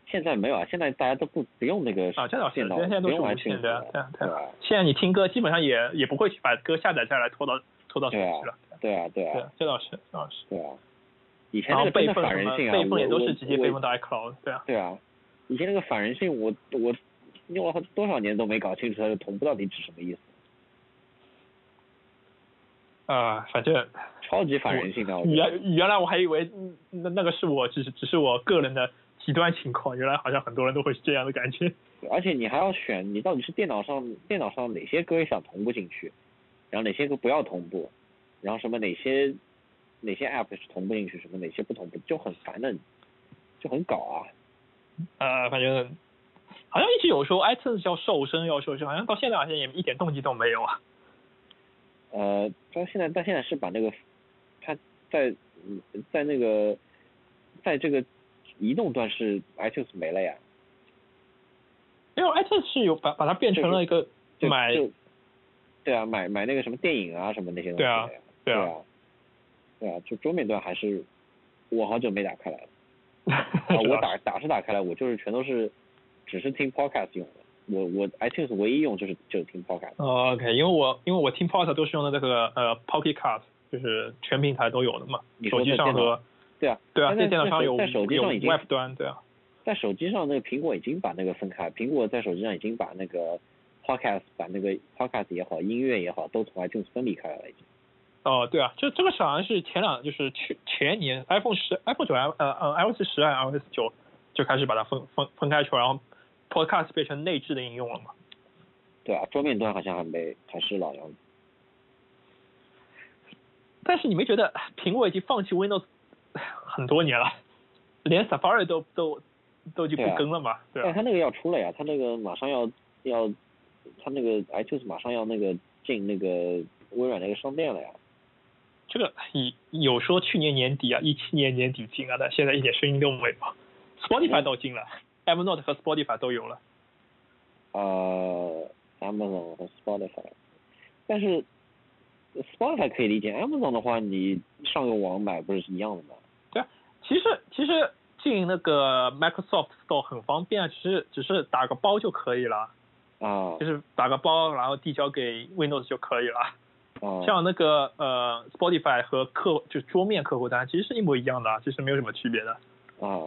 现在没有啊，现在大家都不不用那个啊，这倒是， 电脑， 现在都是无线的，对啊对啊。现在你听歌基本上也也不会去把歌下载下来拖到拖到手机了。 对啊对啊。 对，这倒是，这倒是。 对啊。以前那个真的反人性啊， 备份也都是直接备份到 iCloud， 对啊。 对啊，以前那个反人性，我我用了多少年都没搞清楚它的同步到底指什么意思。 啊、呃，反正超级反人性的。 原原来我还以为那那个是我只是只是我个人的极端情况，原来好像很多人都会是这样的感觉。 而且你还要选你到底是电脑上电脑上哪些歌想同步进去，然后哪些歌不要同步，然后什么哪些哪些 app 是同步进去，什么哪些不同步，就很烦的，就很搞啊。 呃，反正好像一直有说 iTunes 要瘦身要瘦身，好像到现在好像也一点动静都没有啊。 呃，到现在到现在是把那个它在在那个在这个移动端是 iTunes 没了呀。 因为 iTunes 是有把把它变成了一个买， 对啊，买买那个什么电影啊什么那些东西。 对啊，对啊， 对啊，就桌面端还是我好久没打开来了。啊，我打打是打开来，我就是全都是只是听 podcast 用的。我我 iTunes 唯一用就是就是听 podcast。 哦 ，OK， 因为我因为我听 podcast 都是用的那个呃 Pocket Cast， 就是全平台都有的嘛。手机上和对啊对啊，在电脑上有在手机上已经 Web 端，对啊。 在手机上，那个苹果已经把那个分开，苹果在手机上已经把那个 podcast 把那个 podcast 也好，音乐也好，都从 iTunes 分离开了已经。 哦，对啊，这这个好像是前两就是去前年 iPhone 十 iPhone 九呃呃 iOS 十还是 iOS 九就开始把它分分分开出来，然后 podcast 变成内置的应用了嘛。 对啊，桌面端好像还没还是老样子。 但是你没觉得苹果已经放弃 Windows 很多年了，连 Safari 都都都就不更了嘛？对啊。 但他那个要出了呀，他那个马上要要，他那个 iTunes 马上要那个进那个微软那个商店了呀。 这个有说去年年底啊，一七年年底进啊，但现在一点声音都没有。Spotify 都进了、嗯、，Evernote 和 Spotify 都有了。 呃 ，Amazon 和 Spotify， 但是 Spotify 可以理解 ，Amazon 的话，你上个网买不是一样的吗？ 对啊，其实其实进那个 Microsoft Store 很方便，只是只是打个包就可以了。 啊。 就是打个包，然后递交给 Windows 就可以了。 啊。 像那个呃 Spotify 和客就桌面客户端其实是一模一样的，其实没有什么区别的。 啊。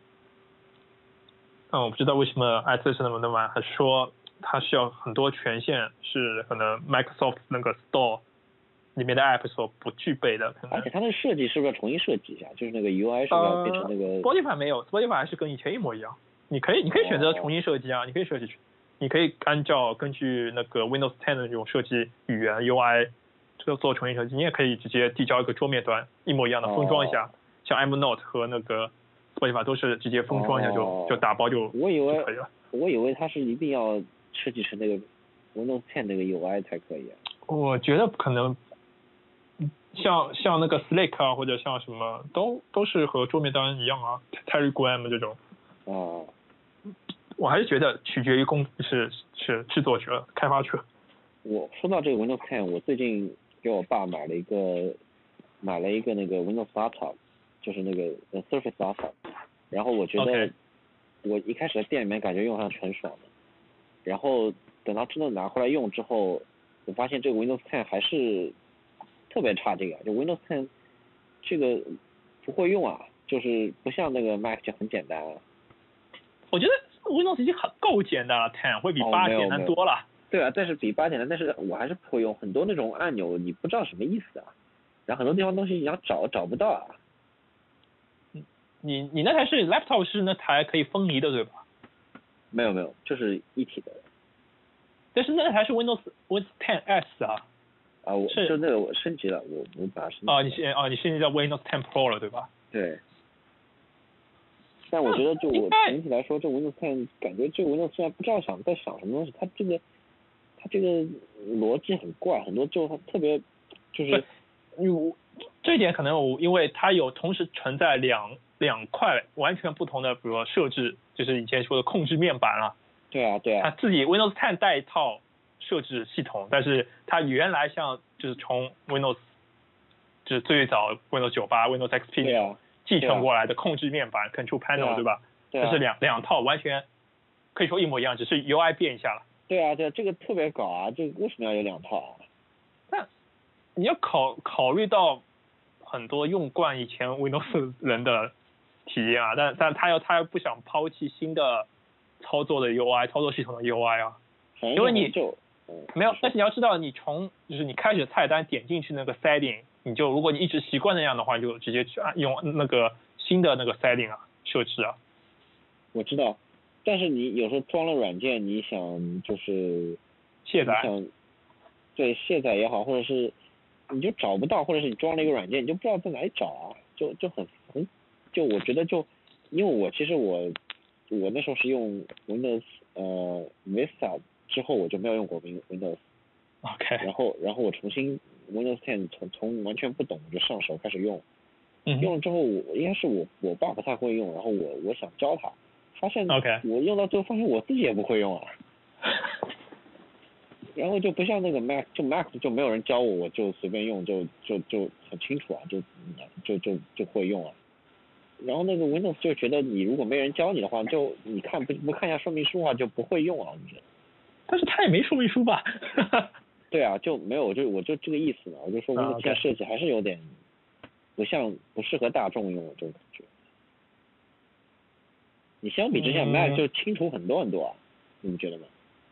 嗯，我不知道为什么 iTunes 那么那么还说它需要很多权限，是可能 Microsoft 那个 Store 里面的 App 所不具备的。可能而且它那个设计是不是要重新设计一下？就是那个 U I 是不是要变成那个、 呃、？Spotify 没有 ，Spotify 还是跟以前一模一样。你可以你可以选择重新设计啊，哦、你可以设计，你可以按照根据那个 Windows 十的那种设计语言 U I 这个做重新设计，你也可以直接递交一个桌面端一模一样的封装一下，哦、像 Evernote 和那个 Spotify 都是直接封装一下就、哦、就打包就我以为就可以了。 我以为它是一定要设计成那个 Windows 十那个 U I 才可以、啊。 我觉得可能像像那个 Slack 啊，或者像什么都都是和桌面端一样啊 ，Telegram 这种。 哦。 我还是觉得取决于公是是制作者、开发者。 我说到这个 Windows 十，我最近给我爸买了一个买了一个那个 Windows Laptop， 就是那个 Surface Laptop， 然后我觉得、okay. 我一开始在店里面感觉用上很爽的，然后等到真的拿回来用之后，我发现这个 Windows 十还是特别差，这个就 Windows 十这个不会用啊，就是不像那个 Mac 就很简单啊。 我觉得 Windows 已经很够简单了，十会比八简单多了。 哦、对啊，但是比八简单，但是我还是不会用，很多那种按钮你不知道什么意思啊，然后很多地方东西你要找找不到啊。 你你那台是 laptop 是那台可以分离的对吧？ 没有没有，就是一体的。 但是那台是 Windows Windows 十 S 啊。 啊，我就那个我升级了，我我把它升级了。 哦，你现哦你现在叫 Windows 十 Pro 了对吧？ 对。但我觉得就我整体来说，这 Windows 十感觉这个 Windows 现在不知道想在想什么东西，它这个它这个逻辑很怪，很多就特别就是。 因这一点可能我因为它有同时存在两两块完全不同的，比如说设置，就是以前说的控制面板了。 对啊对啊。 它自己 Windows 十带一套设置系统，但是它原来像就是从 Windows 就是最早 Windows 九十八 Windows X P 那种继承过来的控制面板、啊、Control Panel 对吧？ 对啊， 这是两两套完全可以说一模一样，只是 U I 变一下了。 对啊，对啊，这个特别搞啊，这个为什么要有两套啊？ 但你要考考虑到很多用惯以前 Windows 人的体验啊，但但他又他又不想抛弃新的操作的 U I 操作系统的 U I 啊，因为你就、嗯、 没有，但是你要知道，你从就是你开始菜单点进去那个 setting， 你就如果你一直习惯那样的话，你就直接去按用那个新的那个 setting 啊设置啊。 我知道，但是你有时候装了软件，你想就是卸载， 想对卸载也好，或者是你就找不到，或者是你装了一个软件，你就不知道在哪里找啊，就就很很，就我觉得就因为我其实我我那时候是用 Windows 呃 Vista 之后我就没有用过 Windows。OK。然后然后我重新 Windows 十从从完全不懂我就上手开始用， 嗯、 用了之后我应该是我我爸不太会用，然后我我想教他。发现我用到最后发现我自己也不会用啊， okay. 然后就不像那个 Mac， 就 Mac 就没有人教我，我就随便用，就就就很清楚啊，就就就就会用啊。然后那个 Windows 就觉得你如果没人教你的话，就你看不不看一下说明书的话就不会用啊，我觉得。 但是他也没说明书吧？ 对啊，就没有，我就我就这个意思嘛，我就说 Windows 现在设计还是有点不像不适合大众用的这种感觉。你相比之下 Mac 就清楚很多很多啊，你们觉得吗？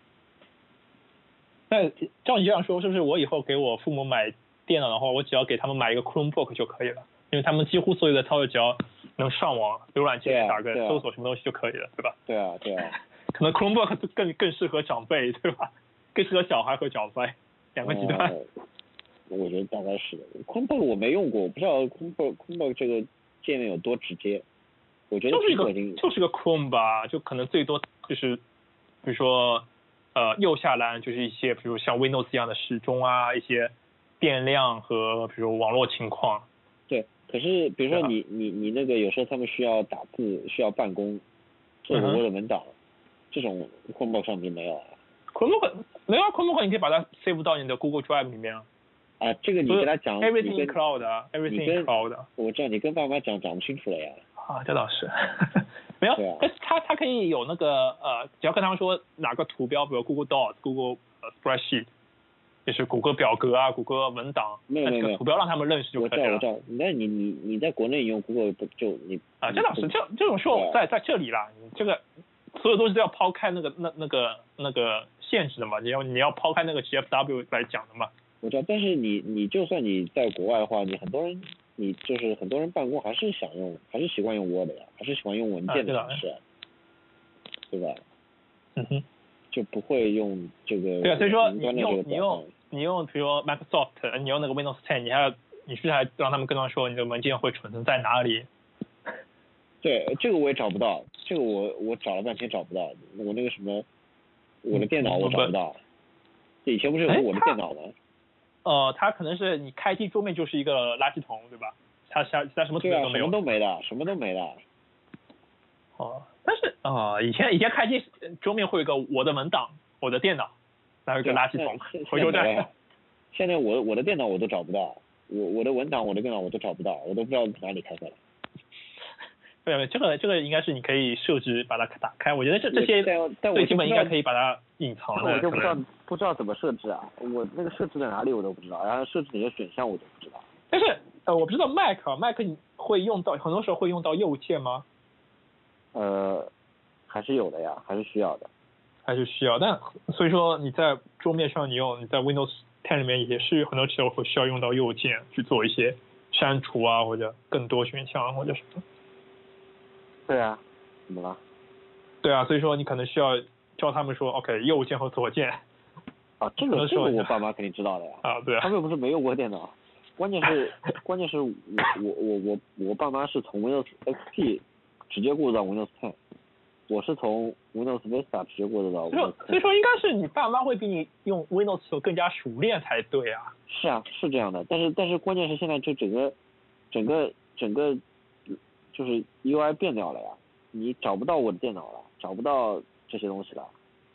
那照你这样说，是不是我以后给我父母买电脑的话，我只要给他们买一个 Chromebook 就可以了？因为他们几乎所有的操作只要能上网、浏览器打个搜索什么东西就可以了，对吧？ 对啊，对啊。 可能 Chromebook 更更适合长辈，对吧？更适合小孩和长辈两个极端。 呃、我觉得大概是的。Chromebook 我没用过，我不知道 Chromebook Chromebook 这个界面有多直接。我觉得就是一个就是个 Chrome 吧，就可能最多就是，比如说呃右下栏就是一些比如像 Windows 一样的时钟啊，一些变量和比如网络情况。 对，可是比如说你、啊、你你那个有时候他们需要打字需要办公做 Word 文档、嗯，这种 Chromebook 上面没有啊。 Chromebook 没有啊 ，Chromebook 你可以把它 save 到你的 Google Drive 里面啊。 啊，这个你跟他讲 ，Everything in Cloud 啊 ，Everything in Cloud。 我知道你跟爸妈讲讲不清楚了呀。 啊，这倒是，没有， 啊、 但是他他可以有那个呃，只要跟他们说哪个图标，比如 Google Docs、Google、呃、Spreadsheet， 就是谷歌表格啊、谷歌文档， 没有没有没有， 图标让他们认识就可以了。 我知道，我知道，那你你你在国内用 Google 就你啊，这倒是，这这种时候在在这里啦，你这个所有东西都要抛开那个那那个那个限制的嘛，你要你要抛开那个 G F W 来讲的嘛。 我知道，但是你你就算你在国外的话，你很多人。你就是很多人办公还是想用，还是习惯用 Word 呀，还是喜欢用文件的形式、啊，对吧？ 嗯哼， 就不会用这个。 对啊，所以说你用你用你用，比如说 Microsoft， 你用那个 Windows 十，你还要你是不是还让他们跟他说你的文件会储存在哪里？ 对，这个我也找不到，这个我我找了半天找不到，我那个什么，我的电脑我找不到。以前不是有我的电脑吗？ 呃，它可能是你开机桌面就是一个垃圾桶，对吧？它它它什么图标都没有， 什么都没的，什么都没的。 哦，但是啊、呃，以前以前开机桌面会有一个我的文档，我的电脑，然后一个垃圾桶，回收站。 现在我我的电脑我都找不到，我我的文档我的电脑我都找不到，我都不知道哪里开开了。 对，这个这个应该是你可以设置把它打开，我觉得这这些最基本应该可以把它隐藏的。 我就不知道不知道怎么设置啊，我那个设置在哪里我都不知道，然后设置哪些选项我都不知道。 但是呃，我不知道 Mac 啊 ，Mac 你会用到很多时候会用到右键吗？ 呃，还是有的呀，还是需要的。 还是需要，但所以说你在桌面上你用你在 Windows 十里面也是很多时候会需要用到右键去做一些删除啊，或者更多选项或者什么。 对啊，怎么了？ 对啊，所以说你可能需要教他们说 OK 右键和左键。 啊，这个这个我爸妈肯定知道的呀。 啊，对啊。 他们又不是没用过电脑，关键是关键是我我我我我爸妈是从 Windows X P 直接过渡到 Windows 十，我是从 Windows Vista 直接过渡到 Windows 十。 所以说应该是你爸妈会比你用 Windows 十更加熟练才对啊。 是啊，是这样的，但是但是关键是现在就整个整个整个就是 U I 变掉了呀，你找不到我的电脑了，找不到这些东西了。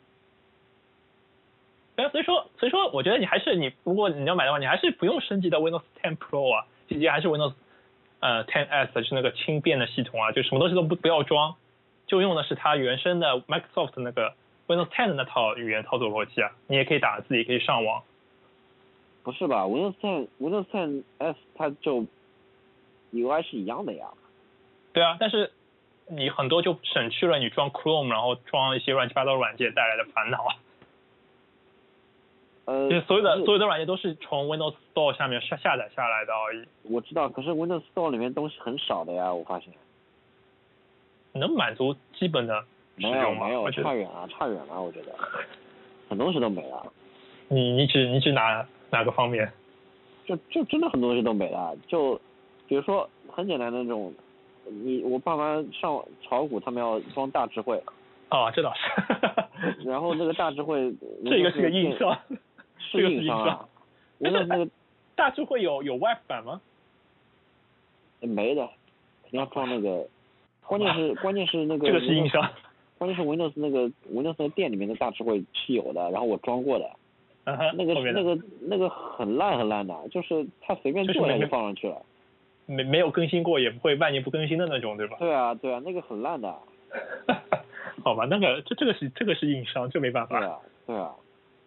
对啊，所以说所以说我觉得你还是你如果你要买的话，你还是不用升级到 Windows 十 Pro 啊，直接还是 Windows 呃 十 S 就是那个轻便的系统啊，就什么东西都不不要装， 就用的是它原生的 Microsoft 那个 Windows 十的那套语言操作逻辑啊，你也可以打字，也可以上网。 不是吧 ？Windows 十 Windows 十 S 它就 U I 是一样的呀。 对啊，但是你很多就省去了你装 Chrome 然后装一些乱七八糟软件带来的烦恼啊。 呃， 就是所有的所有的软件都是从 Windows Store 下面下下载下来的而已。 我知道，可是 Windows Store 里面东西很少的呀，我发现。 能满足基本的使用吗？ 没有没有，差远了，差远了，我觉得，很多东西都没了。 你你指你指哪哪个方面？ 就就真的很多东西都没了，就比如说很简单的那种，你我爸妈上炒股，他们要装大智慧。 哦，这倒是。 然后那个大智慧， 这个是个硬伤。 是硬伤啊。 但是那个大智慧有有 Web 版吗？ 没的，你要装那个。关键是关键是那个这个是硬伤， 关键是 Windows 那个 Windows 那个店里面的大智慧是有的，然后我装过的， 嗯、 那个那个那个很烂很烂的，就是它随便做它就放上去了， 没没有更新过也不会万年不更新的那种，对吧？ 对啊对啊，那个很烂的。 好吧，那个这这个是这个是硬伤，这没办法。 对啊对啊。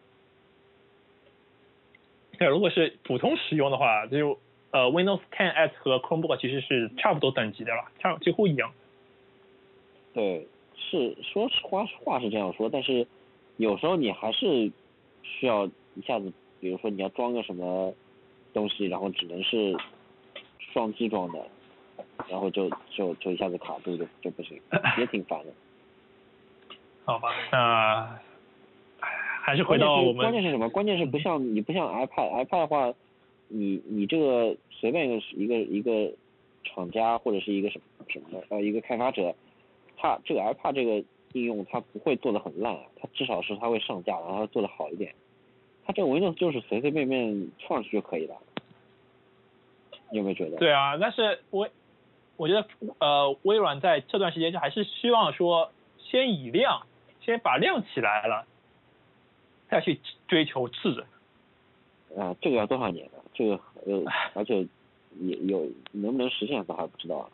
那如果是普通使用的话，就呃 Windows 十 S 和 Chromebook 其实是差不多等级的了，差几乎一样。 对，是说实话话是这样说，但是有时候你还是需要一下子，比如说你要装个什么东西，然后只能是双击装的，然后就就就一下子卡住就就不行，也挺烦的。 好吧，那还是回到我们关键是什么？关键是不像你不像 iPad，iPad 的话，你你这个随便一个一个一个厂家或者是一个什么什么呃一个开发者。它这个 iPad 这个应用它不会做的很烂，它至少是它会上架，然后做的好一点。它这个 Windows 就是随随便便放上去就可以了，你有没有觉得？ 对啊，但是我我觉得呃微软在这段时间就还是希望说先以量，先把量起来了，再去追求质。 啊，这个要多少年呢？这个呃，而且也有能不能实现都还不知道。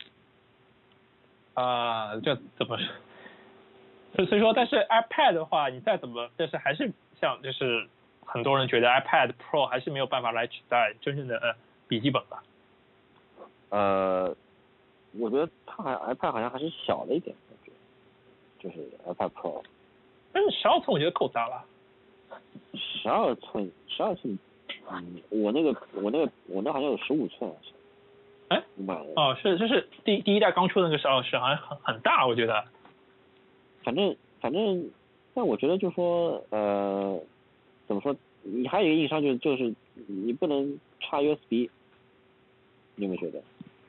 啊、呃，这怎么说？所以说，但是 iPad 的话，你再怎么，但是还是像就是很多人觉得 iPad Pro 还是没有办法来取代真正的呃笔记本吧。 呃，我觉得它还 iPad 好像还是小了一点，就是 iPad Pro。 但是十二寸我觉得够大了。 十二寸，十二寸，嗯，我那个我那个我那好像有十五寸。 哎，哦，是就是第第一代刚出的那个十二是好像很很大，我觉得。 反正反正，但我觉得就说呃，怎么说？你还有一个硬伤就是就是你不能插 U S B， 你有没有觉得？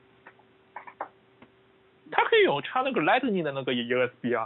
它可以有插那个 Lightning 的那个 U S B 啊。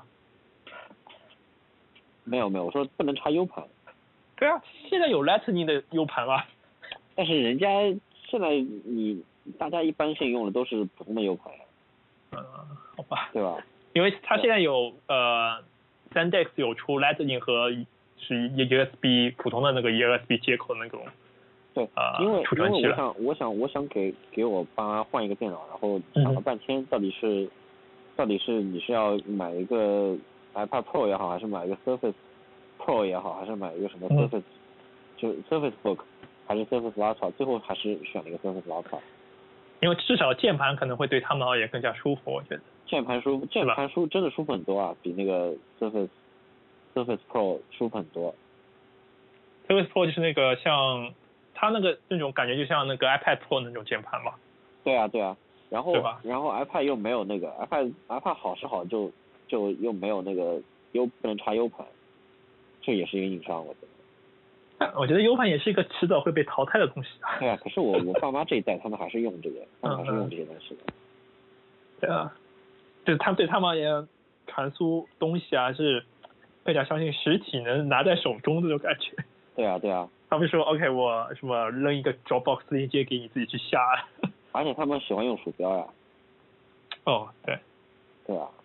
没有没有，我说不能插 U 盘。 对啊，现在有 Lightning 的 U 盘了。 但是人家现在你。大家一般性用的都是普通的 U 盘。 嗯，好吧。 对吧？ 因为它现在有呃 SanDisk 有出 Lightning 和是 U S B 普通的那个 U S B 接口的那种。 对， 呃、 因为储存器因为我想我想我想给给我爸换一个电脑，然后想了半天，到底是、嗯、到底是你是要买一个 iPad Pro 也好，还是买一个 Surface Pro 也好，还是买一个什么 Surface、嗯、就 Surface Book 还是 Surface Ultra， 最后还是选了一个 Surface Ultra。 因为至少键盘可能会对他们而言更加舒服，我觉得。 键盘舒服，键盘舒真的舒服很多啊，比那个 Surface Surface Pro 舒服很多。 Surface Pro 就是那个像它那个那种感觉，就像那个 iPad Pro 那种键盘嘛。 对啊对啊，然后对吧？ 然后 iPad 又没有那个 iPad iPad 好是好，就就又没有那个 U 不能插 U 盘，这也是一个硬伤，我觉得。 我觉得 U 盘也是一个迟早会被淘汰的东西啊。 对啊，可是我我爸妈这一代他们还是用这个，他们还是用这些东西的。 对啊，就是他们对他们而言，传输东西啊是更加相信实体能拿在手中这种感觉。 对啊对啊。 他们说 OK 我什么扔一个 Dropbox 链接给你自己去下。 而且他们喜欢用鼠标呀。 哦，对。 对啊。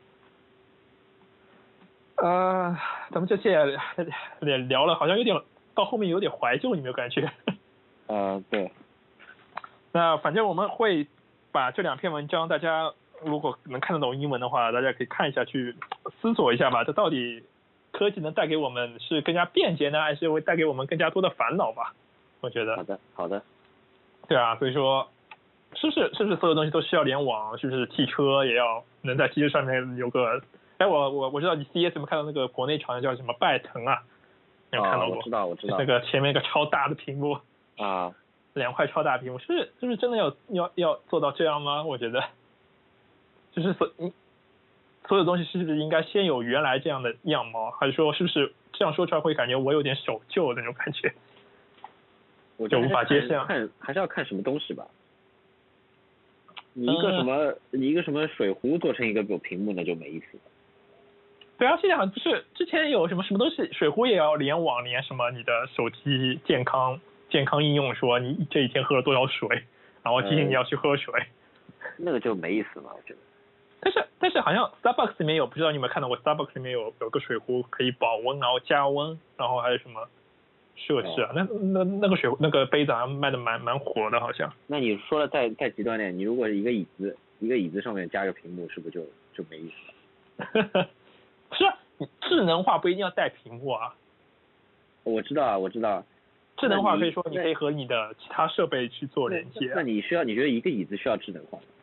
呃，咱们这些也聊了，好像有点。到后面有点怀旧，你没有感觉？ 呃，对。 那反正我们会把这两篇文章大家如果能看得懂英文的话，大家可以看一下，去思索一下吧，这到底科技能带给我们是更加便捷呢，还是会带给我们更加多的烦恼吧？我觉得。 好的，好的。 对啊，所以说，是不是是不是所有东西都需要联网？是不是汽车也要能在汽车上面有个？哎，我我我知道你 C E S 有没有看到那个国内厂叫什么拜腾啊？有没有看到过？ 哦、我知道，我知道。 那个前面一个超大的屏幕。 啊。 两块超大屏幕，是是不是真的要要要做到这样吗？我觉得，就是所所有东西是不是应该先有原来这样的样貌，还是说是不是这样说出来会感觉我有点守旧的那种感觉？ 我觉得就无法接受。 看还是要看什么东西吧。你一个什么、嗯、你一个什么水壶做成一个有屏幕那就没意思了。 对啊，现在好像不是之前有什么什么东西，水壶也要联网，连什么你的手机健康。健康应用说你这一天喝了多少水，然后提醒你要去喝水， 呃、那个就没意思嘛，我觉得。 但是但是好像 Starbucks 里面有，不知道你有没有看到过 Starbucks 里面有有个水壶可以保温，然后加温，然后还有什么设施啊？哦、那那那个水那个杯子好像卖的蛮蛮火的，好像。 那你说的再再极端点，你如果一个椅子一个椅子上面加个屏幕，是不是就就没意思了？是啊，你智能化不一定要带屏幕啊。 我知道啊，我知道。 智能化可以说你可以和你的其他设备去做连接、啊。 那你需要你觉得一个椅子需要智能化吗？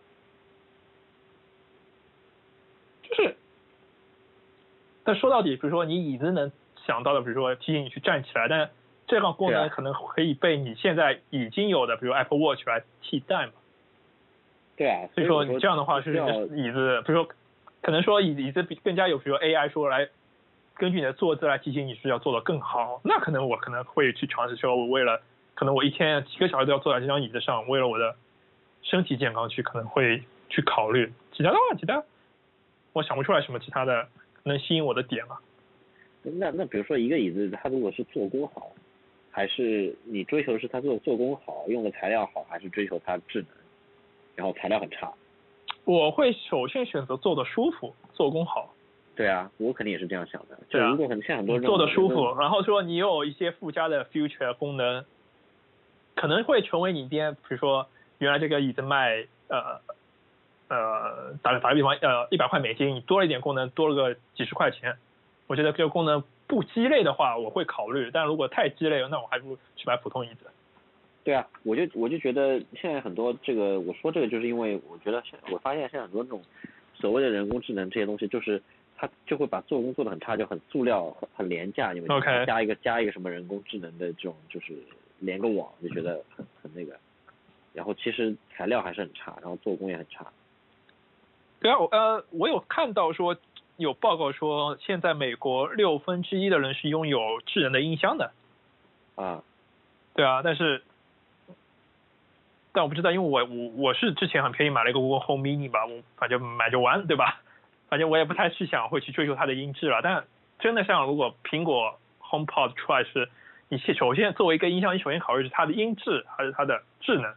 就是，但说到底，比如说你椅子能想到的，比如说提醒你去站起来，但这个功能可能可以被你现在已经有的，比如 Apple Watch 来替代嘛。 对啊。 所以说你这样的话，是椅子，比如说可能说椅椅子更加有，比如 A I 说来。根据你的坐姿来提醒你是要做得更好，那可能我可能会去尝试说，我为了可能我一天几个小时都要坐在这张椅子上，为了我的身体健康去可能会去考虑。其他的话，其他我想不出来什么其他的能吸引我的点了。 那那比如说一个椅子，它如果是做工好，还是你追求是它做做工好，用的材料好，还是追求它智能，然后材料很差？ 我会首先选择做的舒服，做工好。 对啊，我肯定也是这样想的。就如果很像很多做的舒服，然后说你有一些附加的 feature 功能，可能会成为你边，比如说原来这个椅子卖呃呃打个打个比方呃一百块美金，你多了一点功能，多了个几十块钱，我觉得这个功能不鸡肋的话，我会考虑。但如果太鸡肋了，那我还不如去买普通椅子。 对啊，我就我就觉得现在很多这个我说这个就是因为我觉得我发现现在很多这种所谓的人工智能这些东西就是。它就会把做工做得很差，就很塑料、很很廉价，因为 Okay. 加一个加一个什么人工智能的这种，就是连个网就觉得很很那个，然后其实材料还是很差，然后做工也很差。 对啊，我呃我有看到说有报告说，现在美国六分之一的人是拥有智能的音箱的。 啊。 对啊，但是但我不知道，因为我我我是之前很便宜买了一个 Google Home Mini 吧，我反正买就完，对吧？反正我也不太去想会去追求它的音质了，但真的像如果苹果 HomePod 出来是，你首先作为一个音箱，你首先考虑是它的音质还是它的智能？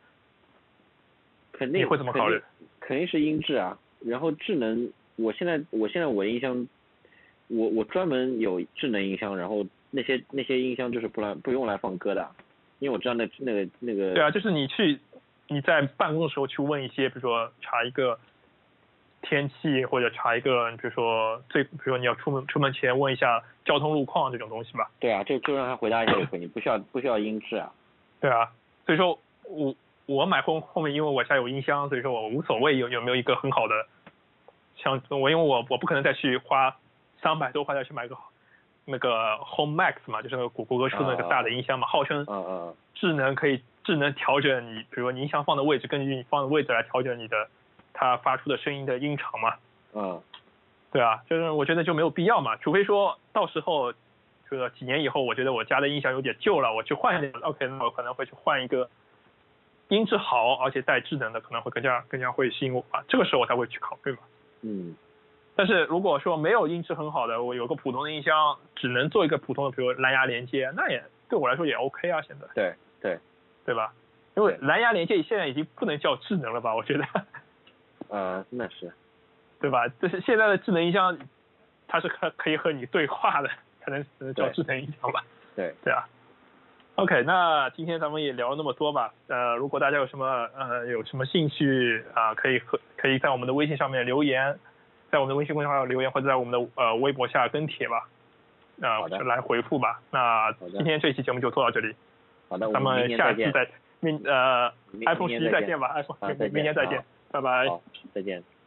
肯定你会怎么考虑？ 肯定是音质啊，然后智能，我现在我现在我的音箱，我我专门有智能音箱，然后那些那些音箱就是不来不用来放歌的，因为我知道那那个那个。 对啊，就是你去你在办公的时候去问一些，比如说查一个。天气或者查一个，比如说最，比如说你要出门出门前问一下交通路况这种东西吧。 对啊，就就让他回答一下就可以，你不需要不需要音质啊。 对啊，所以说我我买后后面因为我家有音箱，所以说我无所谓有有没有一个很好的，像我因为我我不可能再去花三百多块再去买个那个 Home Max 嘛，就是那个谷谷歌出的那个大的音箱嘛，号称智能可以智能调整你，比如说你音箱放的位置，根据你放的位置来调整你的。它发出的声音的音场嘛， 嗯， 对啊，就是我觉得就没有必要嘛，除非说到时候，这个几年以后，我觉得我家的音响有点旧了，我去换一点 ，OK， 那我可能会去换一个音质好而且带智能的，可能会更加更加会吸引我吧，这个时候我才会去考虑嘛。 嗯， 但是如果说没有音质很好的，我有个普通的音箱，只能做一个普通的，比如蓝牙连接，那也对我来说也 OK 啊，现在。 对对对吧？因为蓝牙连接现在已经不能叫智能了吧？我觉得。 呃，那是， 对吧？这是现在的智能音箱，它是可可以和你对话的，才能才能叫智能音箱吧？ 对对啊。OK， 那今天咱们也聊了那么多吧。呃，如果大家有什么呃有什么兴趣啊、呃，可以和可以在我们的微信上面留言，在我们的微信公众号留言，或者在我们的呃微博下跟帖吧，那、呃、来回复吧。那今天这期节目就做到这里， 好的， 咱们下次再明呃 iPhone 十一再见吧 ，iPhone 明年再见，拜拜。 好，再见。